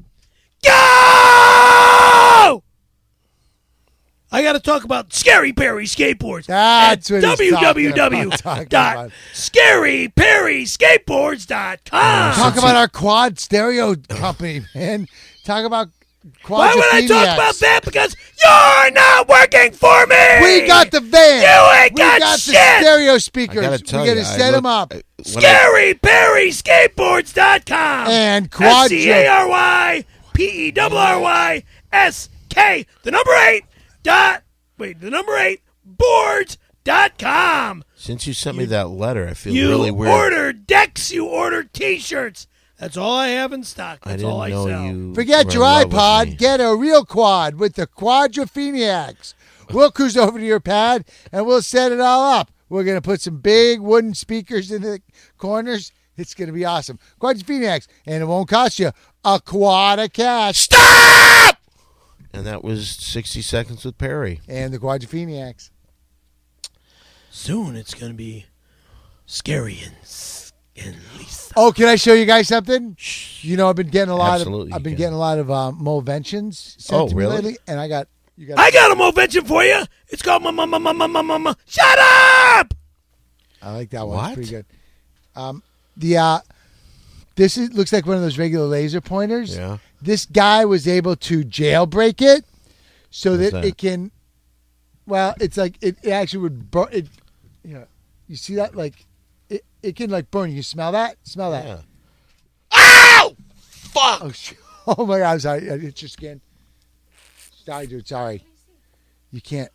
Go! I got to talk about Scary Perry skateboards. That's at what he's talking w w w about, talking dot about. scary perry skateboards dot com. Talk about our quad stereo company, man. Talk about quad. Why would I talk about that? Because you're not working for me. We got the van. You ain't we got got shit. the stereo I speakers. gotta tell we got to you, I set them look- up. I- when I- scary perry skateboards dot com. And quad. S C A R Y P E R R Y S K, the number eight, dot, wait, the number eight, boards dot com. Since you sent me that letter, I feel You really weird. order decks, you order T-shirts. That's all I have in stock. I That's didn't all I know sell. you. Forget were your in love with me. iPod. Get a real quad with the Quadropheniacs. We'll cruise over to your pad and we'll set it all up. We're going to put some big wooden speakers in the corners. It's going to be awesome. Quadropheniacs. And it won't cost you a quad of cash. Stop! And that was sixty seconds with Perry. And the Quadropheniacs. Soon it's going to be Scary and, and Lisa. Oh, can I show you guys something? You know, I've been getting a lot Absolutely, of I've you been can. getting a lot of um, Moventions sent Oh, to me really? lately, and I got you got. I got a Movention for you. It's called ma ma ma ma ma ma ma ma. Shut up! I like that one. What? It's pretty good. Um, the uh, this is, looks like one of those regular laser pointers. Yeah. This guy was able to jailbreak it so What's that, that? it can. Well, it's like it, it actually would burn. It, you know, you see that like it, it can like burn. You smell that? Smell that? Yeah. Ow! Fuck! Oh, sh- oh my God! I'm sorry. It's your skin. Sorry, dude. Sorry. You can't.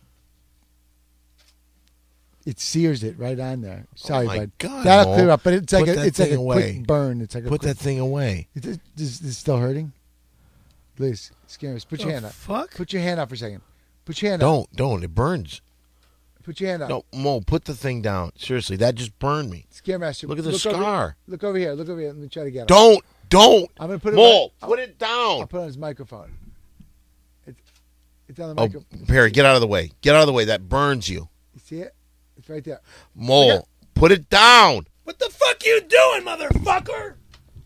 It sears it right on there. Sorry, Oh my bud. God, That'll Mo. clear up, but it's like Put a that it's like a thing away. quick burn. It's like a Put quick, that thing away. Is this, is this still hurting? Please, scare us. Put your The hand up. fuck? Put your hand up for a second. Put your hand up. Don't, don't. It burns. Put your hand up. No, Mo, put the thing down. Seriously, that just burned me. Scare master. Look at the over- scar. look over here. Look over here. Let me try to get it. Don't, don't. I'm gonna put it. Mo, on, put it I'll down. put it on his microphone. It's it's on the Oh, microphone. Perry, get out of the way. Get out of the way. That burns you. You see it? It's right there. Mo, Okay. put it down. What the fuck you doing, motherfucker?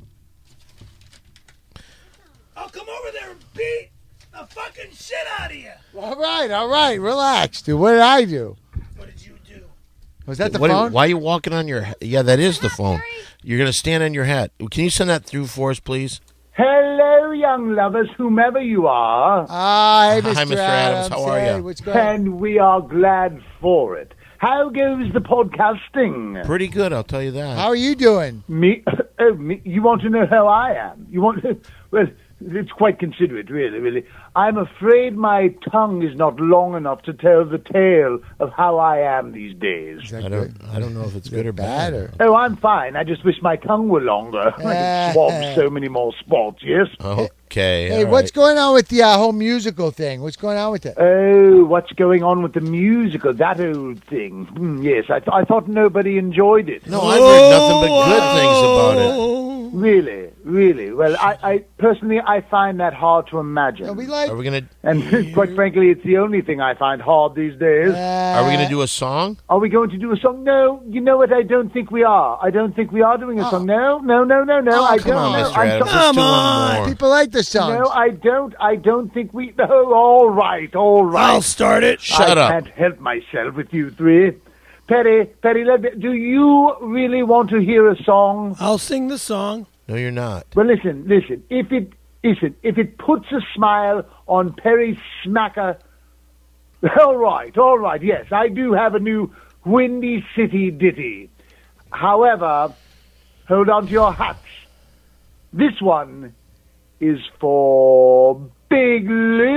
I'll come over there and beat the fucking shit out of you. All right, all right. Relax, dude. What did I do? What did you do? Was that the What- phone? Why are you walking on your? Yeah, that is the phone. Perry. You're gonna stand on your hat. Can you send that through for us, please? Hello, young lovers, whomever you are, Hi, Hi, Mister Mister Adams. How are Hey, ya? What's going on? and we are glad for it. How goes the podcasting? Pretty good, I'll tell you that. How are you doing? Me? Oh, me? You want to know how I am? You want? Well, it's quite considerate, really, really. I'm afraid my tongue is not long enough to tell the tale of how I am these days. Is that I good? don't. I don't know if it's good or bad bad. or- Oh, I'm fine. I just wish my tongue were longer. I could swab so many more spots. Yes. Oh, Okay. Hey, all what's right. going on with the uh, whole musical thing? What's going on with it? Oh, what's going on with the musical? That old thing. Hmm, yes, I, th- I thought nobody enjoyed it. No, I've heard nothing but good things about it. Really, really. Well, I, I personally, I find that hard to imagine. No, we like. Are we gonna and quite frankly, it's the only thing I find hard these days. Are we gonna do a song? Are we going to do a song? No, you know what? I don't think we are. I don't think we are doing a Oh. song. No, no, no, no, no. Oh, I Come don't on, know. Mister I'm Adams. so- Let's do Come one on. more. People like the songs. no, I don't. I don't think we. No, all right, all right. I'll start it. Shut I up. can't help myself with you three. Perry, Perry, let me, do you really want to hear a song? I'll sing the song. No, you're not. Well, listen, listen. If it, listen, if it puts a smile on Perry Smacker, all right, all right. Yes, I do have a new Windy City ditty. However, hold on to your hats. This one is for Big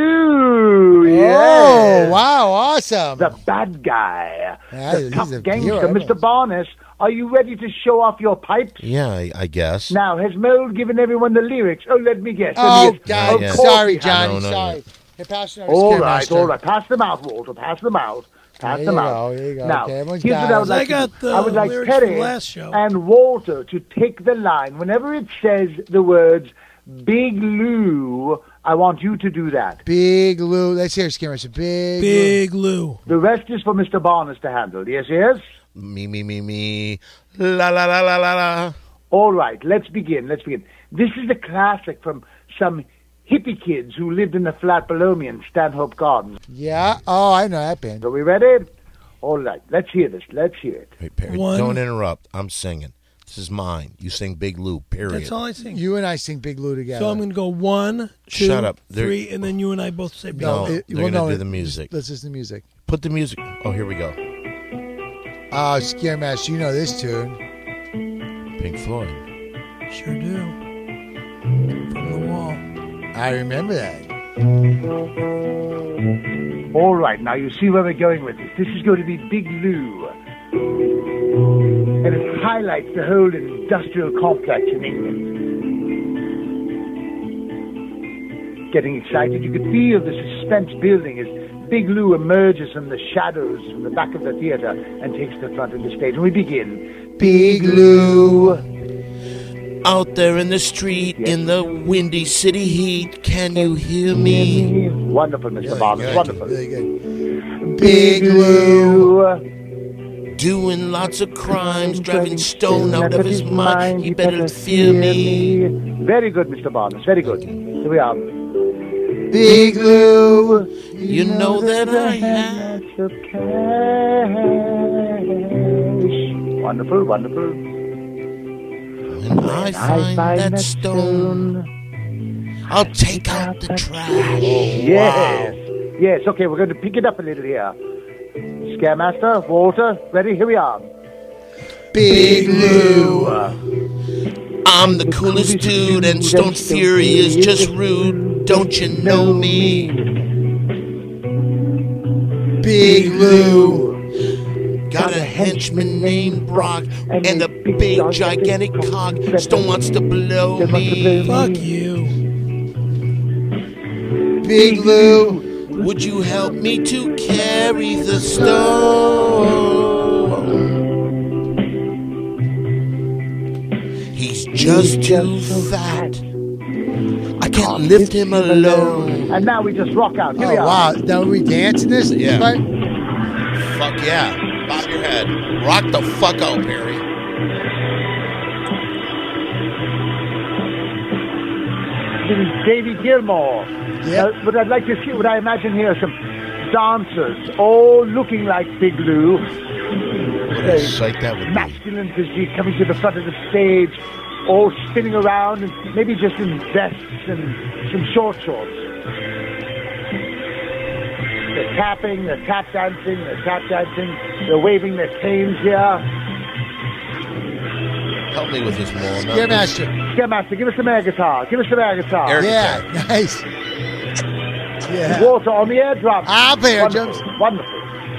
Lou. Oh, Yes. wow, awesome. The bad guy, Yeah, the he's tough a gangster, hero. Mister Barnes. Are you ready to show off your pipes? Yeah, I, I guess. Now, has Mold given everyone the lyrics? Oh, let me guess. Let Oh, me guess. God, Of yeah. course sorry, he has. Johnny, No, no, sorry. Hey, pass it over to All Scare right, Master. all right. Pass them out, Walter. Pass them out. Pass There them you out. go, there you go. Now, Okay, everyone's here's got what I it. would like I to got do. the I would like lyrics from Perry last show. and Walter to take the line. Whenever it says the words Big Lou, I want you to do that. Big Lou. Let's hear Scare Master. Big, Big Lou. The rest is for Mister Barnes to handle. Yes, yes? Me, me, me, me. La, la, la, la, la, la. All right, let's begin. Let's begin. This is a classic from some hippie kids who lived in the flat below me in Stanhope Gardens. Lou. Yeah. Oh, I know that band. Are we ready? All right, let's hear this. Let's hear it. Wait, Perry, One. don't interrupt. I'm singing. This is mine. You sing Big Lou, period. That's all I sing. You and I sing Big Lou together. So I'm going to go one, two, Shut up. There- three, and then you and I both say Big No. Lou. it- they're well, gonna no, do it- the music. Let's listen to music. Put the music. Oh, here we go. Oh, Scare Master, you know this tune. Pink Floyd. Sure do. From the wall. I remember that. All right, now you see where we're going with this. This is going to be Big Lou. And it highlights the whole industrial complex in England. Getting excited, you could feel the suspense building as Big Lou emerges from the shadows from the back of the theater and takes the front of the stage. And we begin. Big Lou. Out there in the street, in the windy city heat, can you hear me? Wonderful, Mister Really Barnes. good. Wonderful. Really good. Big Lou. Doing lots of crimes, driving stone out of his mind. You better fear me. Very good, Mister Barnes. Very good. Here we are. Big Lou. You know that I have. Lots of cash. Wonderful, wonderful. When I find that stone, I'll take out the trash. Yes. Yes, okay, we're going to pick it up a little here. Scaremaster, Walter, ready? Here we are. Big Lou. I'm the coolest dude, and Stone Fury is just rude. Don't you know me? Big Lou. Got a henchman named Brock and a big gigantic cog. Stone wants to blow me. Fuck you. Big Lou. Would you help me to carry the stone? He's just too fat. I can't lift him alone. And now we just rock out. Here Oh, we are. wow. Now we dance in this? Yeah. Right? Fuck yeah. Bob your head. Rock the fuck out, Perry. This is Davy Gilmore. Yeah. Uh, but I'd like to see what I imagine here some dancers, all looking like Big Lou. What a sight that would be. Masculine physique coming to the front of the stage, all spinning around, and maybe just in vests and some short shorts. They're tapping, they're tap dancing, they're tap dancing, they're waving their canes here. Help me with this more. Scare Master. Scaremaster, give us some air guitar. Give us some air guitar. Air- Yeah, nice. Yeah. Water on the air drum. I'll play air Wonderful. drums. Wonderful.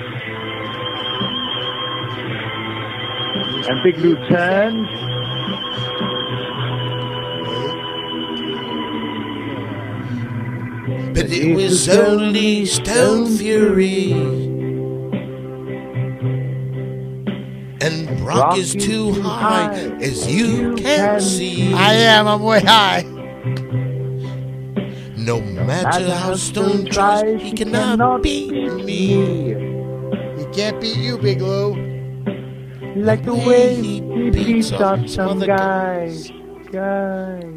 And Big Lou turns. it was only Stone Fury. And Brock is too high, as you can see. I am. I'm way high. No matter how Stone tries, he cannot beat me. He can't beat you, Big Lou. Like the way he beats up some guys. Guys.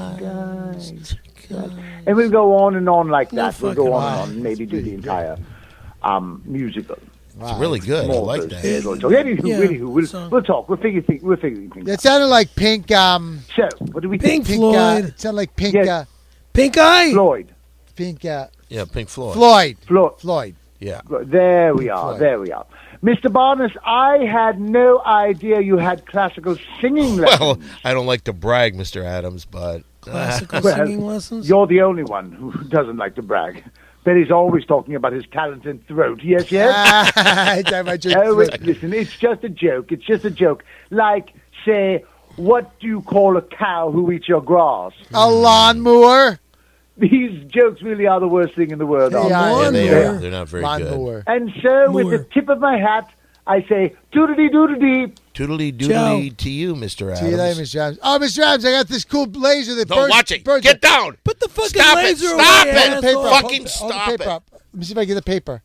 Guys. Guys. And we'll go on and on like No that. We'll go fucking on and way. on, maybe do the entire um, musical. It's really good. I Small like version. that. So anywho, Yeah, anywho, we'll, song. we'll talk. We'll figure things. We'll figure things. It out. sounded like Pink. Um, So, what do we Pink think? Pink. Uh, Floyd. it sounded like Pink. Yes. Uh, Pink Eye. Floyd. Pink. Uh, Yeah, Pink Floyd. Floyd. Floyd. Floyd. Yeah. There we are. Floyd. There we are. Mister Barnes, I had no idea you had classical singing lessons. Well, I don't like to brag, Mister Adams, but Classical Well, singing lessons. You're the only one who doesn't like to brag. Betty's always talking about his talent in throat. Yes, yes? Ah, it's like my drink Oh, throat. it- listen, it's just a joke. It's just a joke. Like, say, what do you call a cow who eats your grass? A lawnmower. These jokes really are the worst thing in the world. They aren't are. yeah, they Lawnmower. are. They're not very good. Lawnmower. And so, with Moore. the tip of my hat, I say, doodly doodly. Toodly doodly to you, Mister Adams. See you later, Mister Adams. Oh, Mister Adams, I got this cool laser that Don't burns. watch it. burns Get down. Put the fucking Stop it. laser Stop away, it. Hold the paper asshole. up. Fucking Hold- hold the stop paper it. up. Let me see if I get the paper.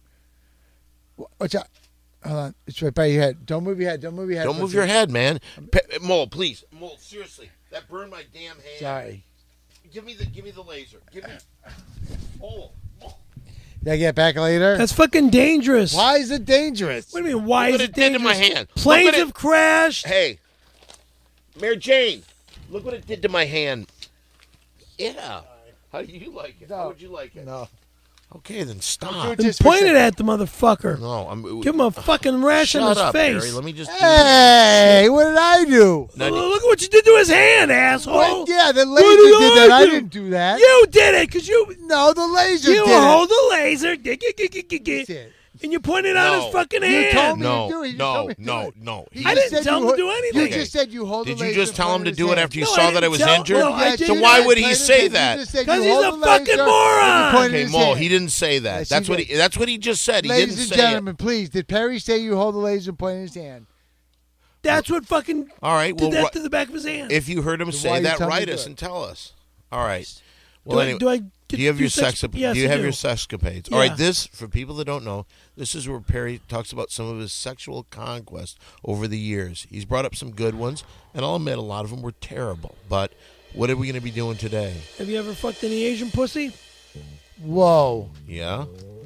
Watch out. Hold on. It's right by your head. Don't move your head. Don't move your head. Don't move your head, man. Pe- Mole, please. Mole, seriously. That burned my damn hand. Sorry. Give me the give me the laser. Give me. Oh. Did I get back later? That's fucking dangerous. Why is it dangerous? What do you mean? Why Look is what it it did to dangerous? my hand. Look Planes what it- have crashed. Hey, Mary Jane, look what it did to my hand. Yeah. How do you like it? How would you like it? No. Okay, then stop. do it Then just for point a it at the motherfucker. No, I'm. Give him a fucking rash Shut on his up, face. Barry. Let me just. Hey, what did I do? Now, Look look at what you did to his hand, asshole. What? Yeah, the What laser did did that. I I do? didn't do that. You did it because you No, the laser you did it. hold the laser dig, dig, dig, dig, dig, dig, That's it. and you pointed out No. his fucking You hand. told me to no, do it. You no, told me to no, do it. no. He I just didn't said tell you him to hold- do anything. You Okay. just said you hold Did the you laser just tell him in to his do it hand. after you No, I saw that I didn't was tell- injured? no, I Yes, didn't. you why did. would he Plain say and that? simple. You just said 'Cause you he's hold a the fucking laser, moron. and you pointed Okay, his Mo, hand. he didn't say that. Yes, that's he what did. he. That's what he just said. He Ladies didn't and say gentlemen, please, did Perry say you hold the laser and point in his hand? That's what fucking it. All right. did Well, that ri- to the back of his hand. if you heard him Then why say you that, tell me write to do us it? and tell us. All right. do, Well, I, anyway. do I? Do you have your sex? Yes, do you I have do. your sexcapades? All Yeah. right. This, for people that don't know, this is where Perry talks about some of his sexual conquest over the years. He's brought up some good ones, and I'll admit a lot of them were terrible. But what are we going to be doing today? Have you ever fucked any Asian pussy Whoa. Yeah.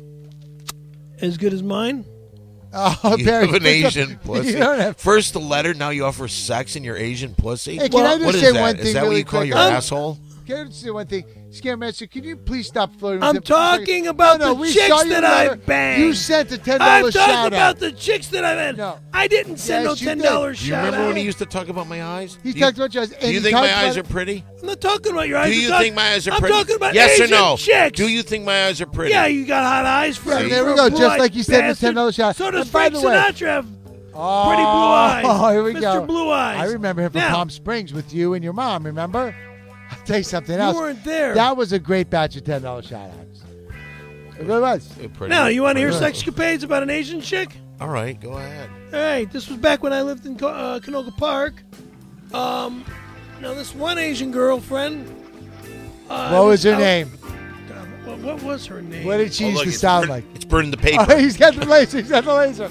as good as mine? Oh, You Perry, have an pick up- Asian pussy. You don't have. First the letter, now you offer sex in your Asian pussy. Hey, can Well, I just what is say that? one Is thing that really what you call quick? your Um, asshole? Can I just say one thing? Scaremaster, can you please stop flirting with I'm him for a second? talking about no, no, the we chicks saw your that I letter. banged. You sent a ten I'm dollar talking shout about out. the chicks that I met. No. I didn't send Yes, you no ten did. dollars Do you shout remember out. when he used to talk about my eyes? He do you, talked about yours. and Do you he think talked my eyes about are it- pretty? I'm not talking about your eyes. Do I'm you talk- think my eyes are I'm pretty? talking about yes Asian or no? chicks. Do you think my eyes are pretty? Yeah, you got hot eyes for See? There we for go, a just blue-eyed like you said in the bastard. ten dollar shout. So does And by Frank the way- Sinatra have Oh, pretty blue eyes? Oh, here we Mister go. Blue Eyes. I remember him from Now, Palm Springs with you and your mom, remember? I'll tell you something You else. weren't there. That was a great batch of ten dollar shout outs. It really was. Yeah, pretty. Now, you want to hear Pretty. sexcapades about an Asian chick? All right, go ahead. All right, this was back when I lived in Co- uh, Canoga Park. Um, now this one Asian girlfriend. Uh, What was her I- name? God, what, what was her name? What did she Oh, used look, to it's sound burn- like? It's burning the Oh, paper. he's got the laser. He's got the laser.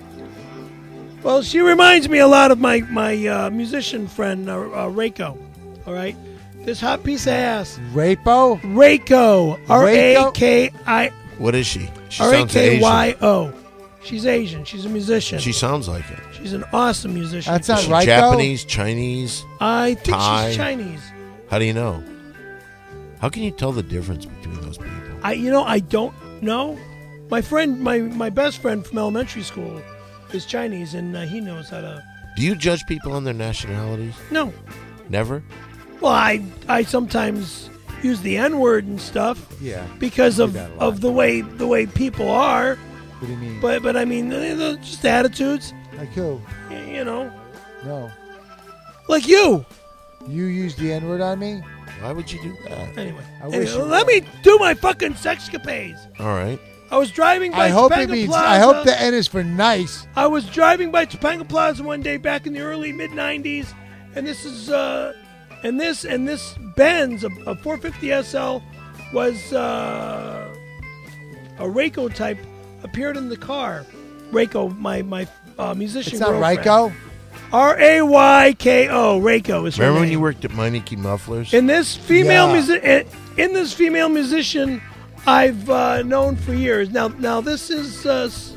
Well, she reminds me a lot of my my uh, musician friend uh, uh, Reiko. All right, this hot piece of ass, Rapo? Reiko, R A K I What is she? She R A sounds K Asian. Y O. She's Asian. She's a musician. She sounds like it. She's an awesome musician. That's Is not she right, Japanese, Chinese? I think Thai. she's Chinese. How do you know? How can you tell the difference between those people? I, you know, I don't know. My friend, my my best friend from elementary school, is Chinese, and uh, he knows how to. Do you judge people on their nationalities? No, Never? well, I I sometimes use the N word and stuff though? Yeah. because do of that a lot. of the way the way people are. What do you mean? But but I mean, they're they're just attitudes, Like who? y- you know, No. like you. You used the N word on me? Why would you do that? Anyway, I wish anyway you let would. me do my fucking sexcapades. All right. I was driving by I hope Topanga it means. Plaza. I hope the N is for nice. I was driving by Topanga Plaza one day back in the early mid nineties, and this is uh, and this and this Benz, a, a four fifty S L, was uh, a Rayco type, appeared in the car. Rayco, my my uh, musician. It's not girlfriend. Ryko. R A Y K O. Rayco is her Remember when name. you worked at Meineke Mufflers? In this female Yeah. music, in this female musician, I've uh, known for years. Now, now this is uh, s-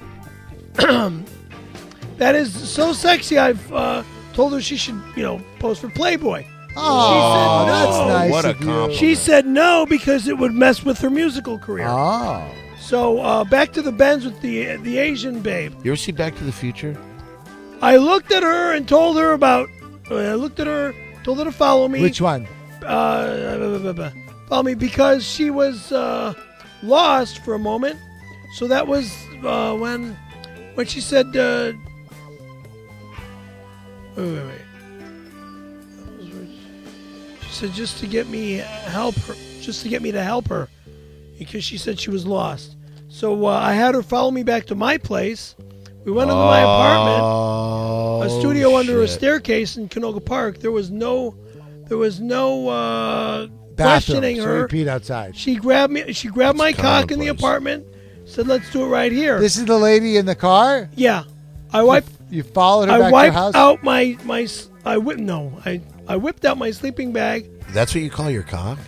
that is so sexy. I've uh, told her she should, you know, pose for Playboy. Oh, no. that's nice. What a of you. compliment. She said no because it would mess with her musical career. Oh. So uh, back to the Benz with the the Asian babe. You ever see Back to the Future? I looked at her and told her about. Uh, I looked at her, told her to follow me. Which one? uh, follow me because she was uh, lost for a moment. So that was uh, when when she said, uh, wait, wait, wait. She said just to get me help her, just to get me to help her, because she said she was lost. So uh, I had her follow me back to my place. We went into my apartment, Oh, a studio under a shit. staircase in Canoga Park. There was no, there was no uh, Bathroom. questioning So her. you peed outside. She grabbed me. She grabbed my It's cock in the commonplace. apartment. Said, "Let's do it right here." This is the lady in the car. yeah, I wiped. You followed her I back to your wiped house. out my my. s- I whipped. No, I I whipped out my sleeping bag. That's what you call your cock?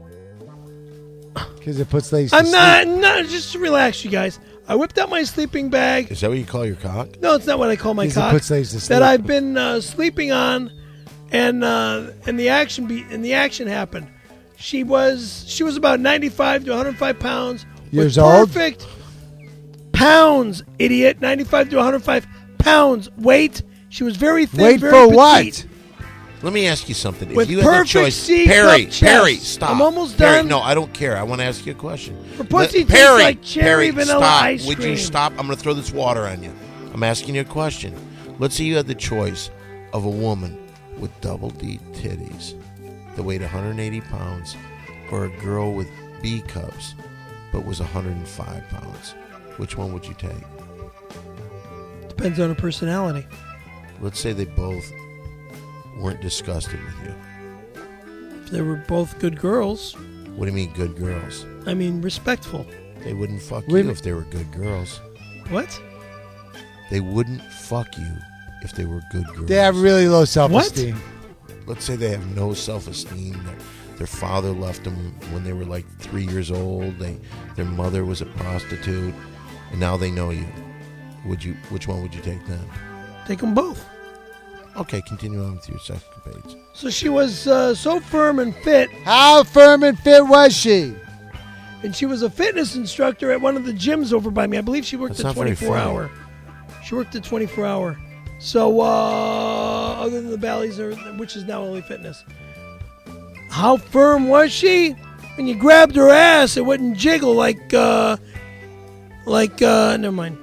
Because it puts ladies. to I'm sleep. not. Not just to relax, you guys. I whipped out my sleeping bag. Is that what you call your cock? No, it's not what I call my 'Cause it cock. puts ladies to sleep. That I've been uh, sleeping on, and uh, and the action be and the action happened. She was she was about ninety-five to one hundred five pounds. with Years old? Perfect pounds, idiot. ninety-five to one hundred five pounds weight. She was very thin. Wait very for petite. what? Let me ask you something. With if you had the perfect choice, C Perry, cup Perry, chest. stop. I'm almost Perry, done. No, I don't care. I want to ask you a question. Her pussy Let- tastes Perry, like cherry Perry, vanilla stop. ice Would you cream. stop? I'm going to throw this water on you. I'm asking you a question. Let's say you had the choice of a woman with double D titties that weighed one hundred eighty pounds, or a girl with B cups but was one hundred five pounds. Which one would you take? Depends on her personality. Let's say they both weren't disgusted with you. If they were both good girls, What do you mean, good girls? I mean respectful. They wouldn't fuck Wait a you minute. if they were good girls. What? They wouldn't fuck you if they were good girls. They have really low self-esteem. Let's say they have no self-esteem. Their, their father left them when they were like three years old. They, their mother was a prostitute, and now they know you. Would you? Which one would you take then? Take them both. Okay, continue on with your sexcapades. So she was uh, so firm and fit, How firm and fit was she? and she was a fitness instructor at one of the gyms over by me. I believe she worked That's at not very twenty-four funny. hour. She worked at twenty-four hour. So uh, other than the Bally's, or which is now only fitness. How firm was she? When you grabbed her ass, it wouldn't jiggle like uh, like uh, never mind.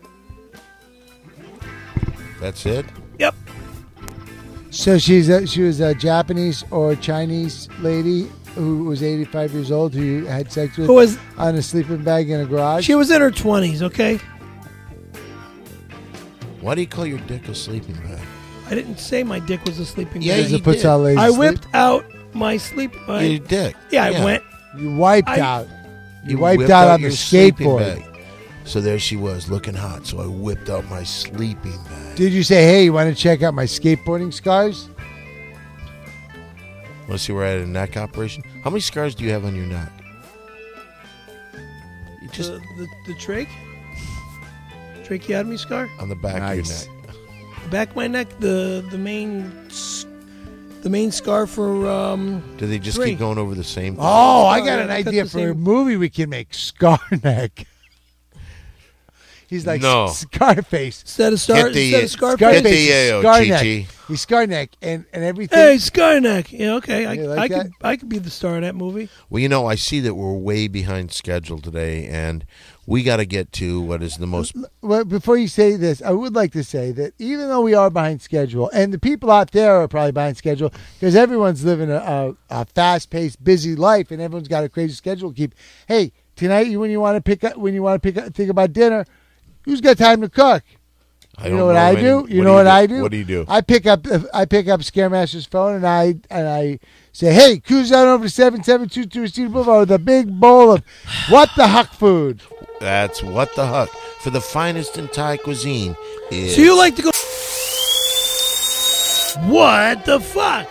That's it? Yep. So she's a, she was a Japanese or Chinese lady who was eighty-five years old who you had sex with Who was on a sleeping bag in a garage. she was in her twenties? Okay. Why do you call your dick a sleeping bag? I didn't say my dick was a sleeping Yeah, bag. Because you it puts did. out ladies I to sleep. whipped out my sleep. My, Your dick. yeah, I went. You wiped I- out. You, You wiped whipped out, on the your sleeping skateboard. bag. So there she was, looking hot. So I whipped out my sleeping bag. Did you say, "Hey, you want to check out my skateboarding scars"? Want to see where I had a neck operation? How many scars do you have on your neck? You just the, the, the trach? Tracheotomy scar? on the back Nice. of your neck. The back of my neck, the the main s- the main scar for um Do they just Three. keep going over the same thing? Oh, I Oh, got yeah, an they cut idea the for a same- movie we can make. Scar Neck. He's like No. Scarface. instead of star Get the- instead of Scarface. Get the Scarface is yayo, Scar Chi-Chi. Neck. He's Scar Neck, and and everything. Hey, Scar Neck. Yeah, okay. I, You like I that? could I could be the star of that movie. Well, you know, I see that we're way behind schedule today, and we got to get to what is the most. Well, before you say this, I would like to say that even though we are behind schedule, and the people out there are probably behind schedule because everyone's living a, a, a fast-paced, busy life, and everyone's got a crazy schedule to keep. Hey, tonight, when you want to pick up, when you want to pick up, think about dinner, who's got time to cook? I You don't know what I any- do? You what know do what do? I do? What do you do? I pick up I pick up Scaremaster's phone and I and I say, "Hey, cruise on over to seven seven two two Cedar Boulevard with a big bowl of what the huck food." That's what the huck for the finest in Thai cuisine. Is So you like to go? What the fuck?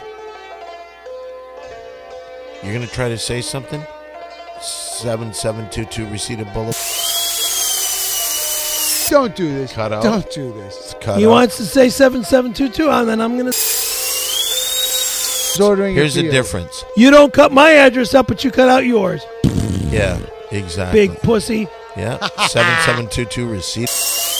You're gonna try to say something? Seven seven two two Reseda Boulevard. Don't do this. Cut out. Don't do this. Cut He out. wants to say seven seven two two, and then I'm gonna. He's ordering it Here's for the you. difference. You don't cut my address up, but you cut out yours. Yeah, exactly. Big pussy. Yeah, seven seven two two Reseda.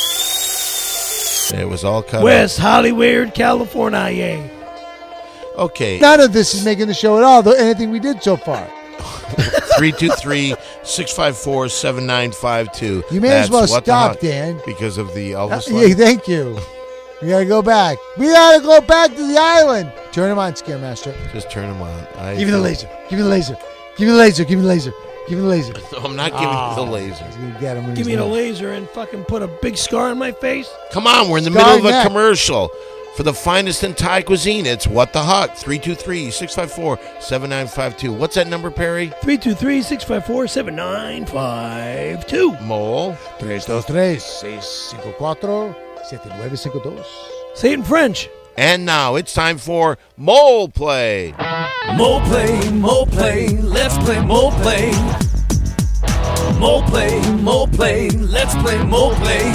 It was all cut West Hollywood, California. Yay. out. Okay, None of this is making the show at all. Though anything we did so far. three two three, six five four, seven nine five two. You may as well stop, Dan. Because of the Uh, Elvis yeah, line. thank you. We gotta go back. We gotta go back to the island. Turn him on, Scaremaster. Just turn them on. I Give me the laser. Give me the laser. Give me the laser. Give me the laser. Give me the laser. I'm not giving you the laser. He's gonna get him when Give he's me the done. laser and fucking put a big scar on my face. Come on, we're in the Sky middle of a neck. commercial for the finest in Thai cuisine. It's What the Huck, three two three, six five four, seven nine five two. What's that number, Perry? three two three, six five four, seven nine five two. Mole. tres dos tres, seis cinco cuatro, siete nueve cinco dos. Say it in French. And now it's time for Mole Play. More play, more play, let's play more play. More play, more play, let's play more play.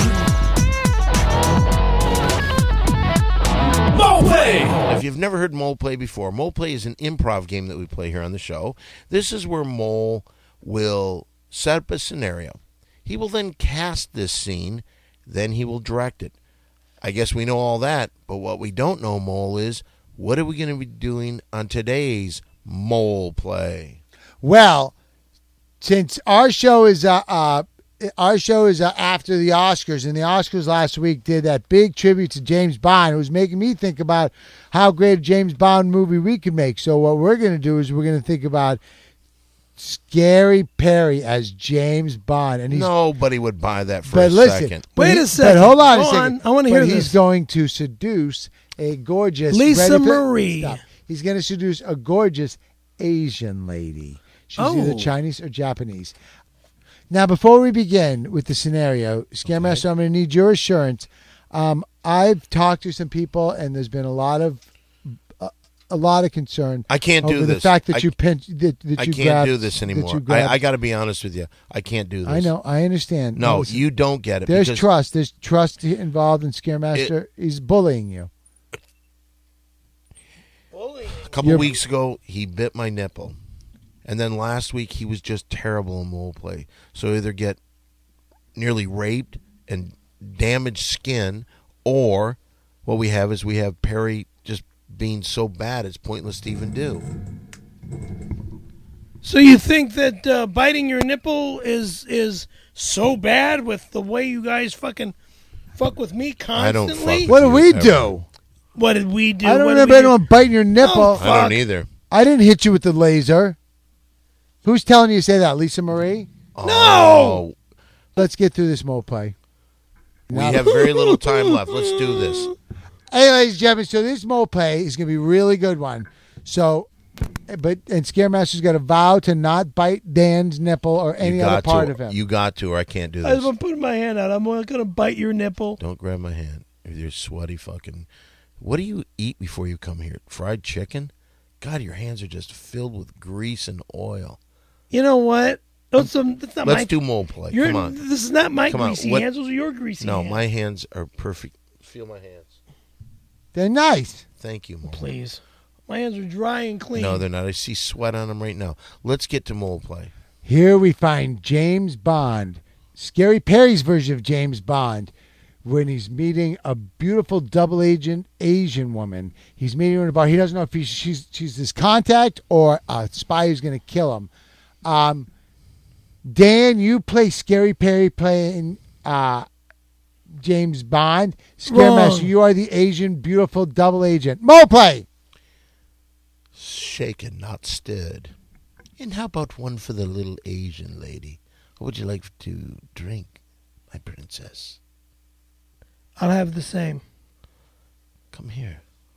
More play! If you've never heard Mole Play before, Mole Play is an improv game that we play here on the show. This is where Mole will set up a scenario. He will then cast this scene, then he will direct it. I guess we know all that, but what we don't know, Mole, is what are we going to be doing on today's Mole Play? Well, since our show is uh, uh our show is uh, after the Oscars, and the Oscars last week did that big tribute to James Bond. It was making me think about how great a James Bond movie we could make. So what we're going to do is we're going to think about Scary Perry as James Bond, and he's Nobody would buy that for but a listen, second. but Wait he- a second. But hold on Go a second. on. I wanna But hear he's this. going to seduce a gorgeous Lisa ready for- Marie. Stop. He's going to seduce a gorgeous Asian lady. She's Oh. either Chinese or Japanese. Now, before we begin with the scenario, Scaremaster, I'm going to need your assurance. Um, I've talked to some people, and there's been a lot of uh, a lot of concern. I can't do over the this. fact that I- you pinch that, that I you can't grabbed- do this that you anymore. I, grabbed- I got to be honest with you. I can't do this. I know. I understand. No, listen. you don't get it. There's because trust. There's trust involved in Scaremaster. He's bullying you. A couple You're- weeks ago, he bit my nipple. And then last week, he was just terrible in Mole Play. So either get nearly raped and damaged skin, or what we have is we have Perry just being so bad it's pointless to even do. So you think that uh, biting your nipple is is so bad with the way you guys fucking fuck with me I don't constantly? fuck What do you we ever. do? What did we do? I don't What did remember we do? anyone biting your nipple. Oh, I don't Fuck. either. I didn't hit you with the laser. Who's telling you to say that? Lisa Marie? No! Oh, Let's get through this mole play. we have very little time left. Let's do this. Hey, ladies and gentlemen, so this mole play is going to be a really good one. So, but and Scaremaster's got to vow to not bite Dan's nipple or any you other got part to. of him. You got to, or I can't do I this. was putting my hand out. I'm not gonna bite your nipple. Don't grab my hand. You're sweaty fucking. What do you eat before you come here? Fried chicken? God, your hands are just filled with grease and oil. You know what? That's, um, that's not Let's my. do mole play. You're, Come on. This is not my Come on, greasy what- hands. Those are your greasy No, hands. my hands are perfect. Feel my hands. They're nice. Thank you, mole. Please. My hands are dry and clean. No, they're not. I see sweat on them right now. Let's get to mole play. Here we find James Bond, Scary Perry's version of James Bond, when he's meeting a beautiful double agent Asian woman. He's meeting her in a bar. He doesn't know if he's, she's she's his contact or a spy who's going to kill him. Um, Dan, you play Scary Perry playing uh, James Bond. Scaremaster, you are the Asian beautiful double agent. Mo play. Shaken, not stirred. And how about one for the little Asian lady? What would you like to drink, my princess? I'll have the same. Come here.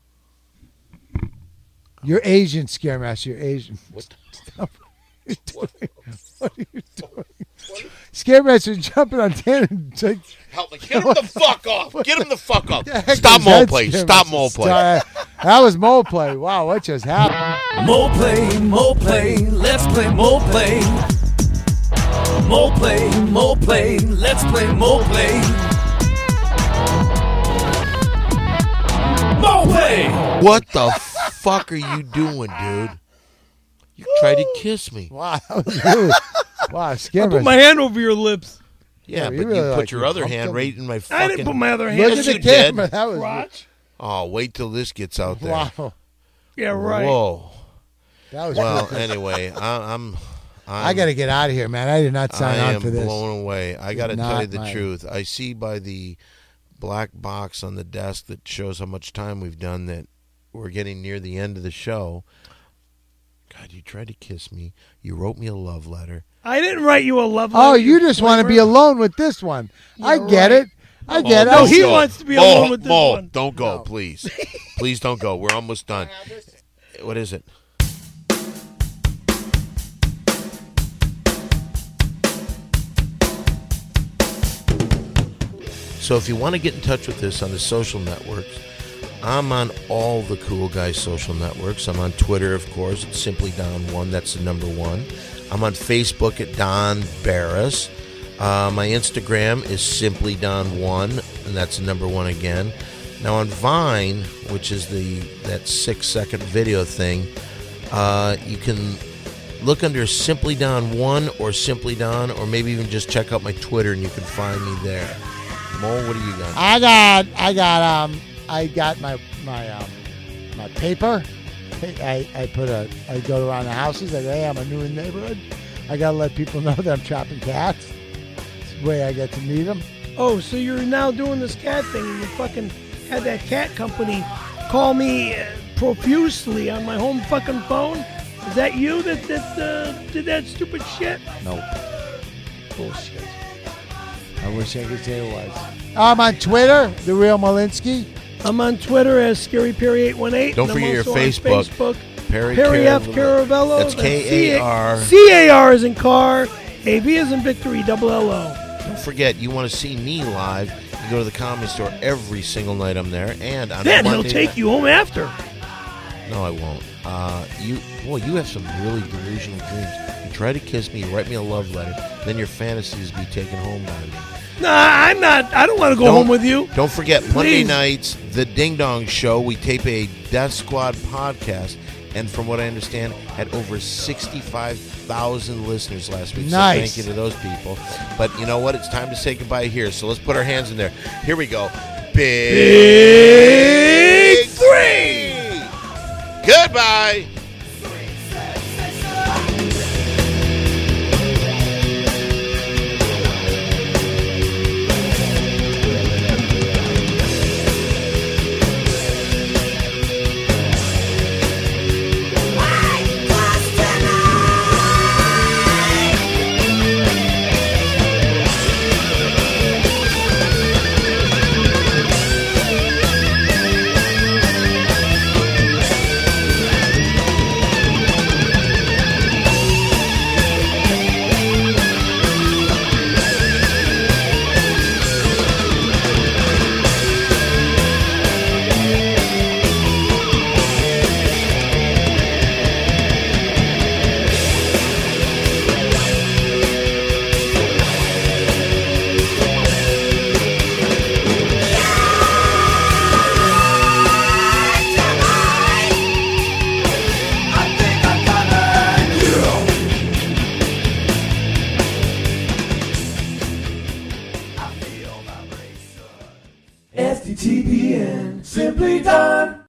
You're Asian, Scaremaster. You're Asian. What? Stop. What are you doing? What are you doing? Scaremaster jumping on Dan and like, Help me. Get him the fuck off. Get him the fuck off. the heck Stop was mole that, play. Scaremaster? Stop mole play. Stop. That was mole play. Wow, what just happened? Mo play, mo play, let's play mo play. Mo play, mo play, let's play mo play. Mo play! What the fuck are you doing, dude? You tried to kiss me. Wow, that was rude. Wow, I Scaremaster. put my hand over your lips. Yeah, Oh, you but really you put like your you other bumped hand him. right in my I fucking... didn't put my other hand Look on at you the did. camera. That was crotch. Oh, wait till this gets out there. wow. Yeah, right. Whoa. That was Well, perfect. anyway, I, I'm, I'm... I got to get out of here, man. I did not sign I on am for this. blown away. I got to Not tell you the my- truth. I see by the black box on the desk that shows how much time we've done that we're getting near the end of the show. God, you tried to kiss me. You wrote me a love letter. I didn't write you a love letter. Oh, you just want to be flavor. alone with this one. I Yeah, get right. it. I get it. no, I he see- Mo, wants to be Mo, alone with this Mo, one. don't go, No. please. Please don't go. We're almost done. What is it? So if you want to get in touch with us on the social networks, I'm on all the Cool Guys social networks. I'm on Twitter, of course. It's Simply Don one. That's the number one. I'm on Facebook at Don Barris. Uh, my Instagram is Simply Don one, and that's the number one again. Now on Vine, which is the that six-second video thing, uh, you can look under Simply Don one or Simply Don, or maybe even just check out my Twitter, and you can find me there. Mo, what do you got? I got, I got, um, I got my my um, my paper. I, I put a, I go around the houses. I go, hey, I'm a new in the neighborhood. I gotta let people know that I'm trapping cats. It's the way I get to meet them. Oh, so you're now doing this cat thing, and you fucking had that cat company call me uh, profusely on my home fucking phone? Is that you that, that uh, did that stupid shit? Nope. Bullshit. I wish I could say it was. I'm on Twitter, The Real Malinsky. I'm on Twitter as Scary Perry eight one eight. Don't and I'm forget your also on Facebook. Facebook. Perry, Perry F. Caravello. Caravello. That's K A R. C A R is in car. A V is in victory. Double L O. Don't forget, you want to see me live, you go to the Comedy Store every single night I'm there. And on Then he'll Monday take night- you home after. No, I won't. Uh, you, boy, you have some really delusional dreams. You try to kiss me, you write me a love letter, then your fantasy is be taken home by me. Nah, I'm not. I don't want to go Don't- home with you. Don't forget, Monday Please. nights, the Ding Dong Show, we tape a Death Squad podcast, and from what I understand, had over sixty-five thousand listeners last week. Nice. So thank you to those people. But you know what? It's time to say goodbye here, so let's put our hands in there. Here we go. Big, Big three. Goodbye.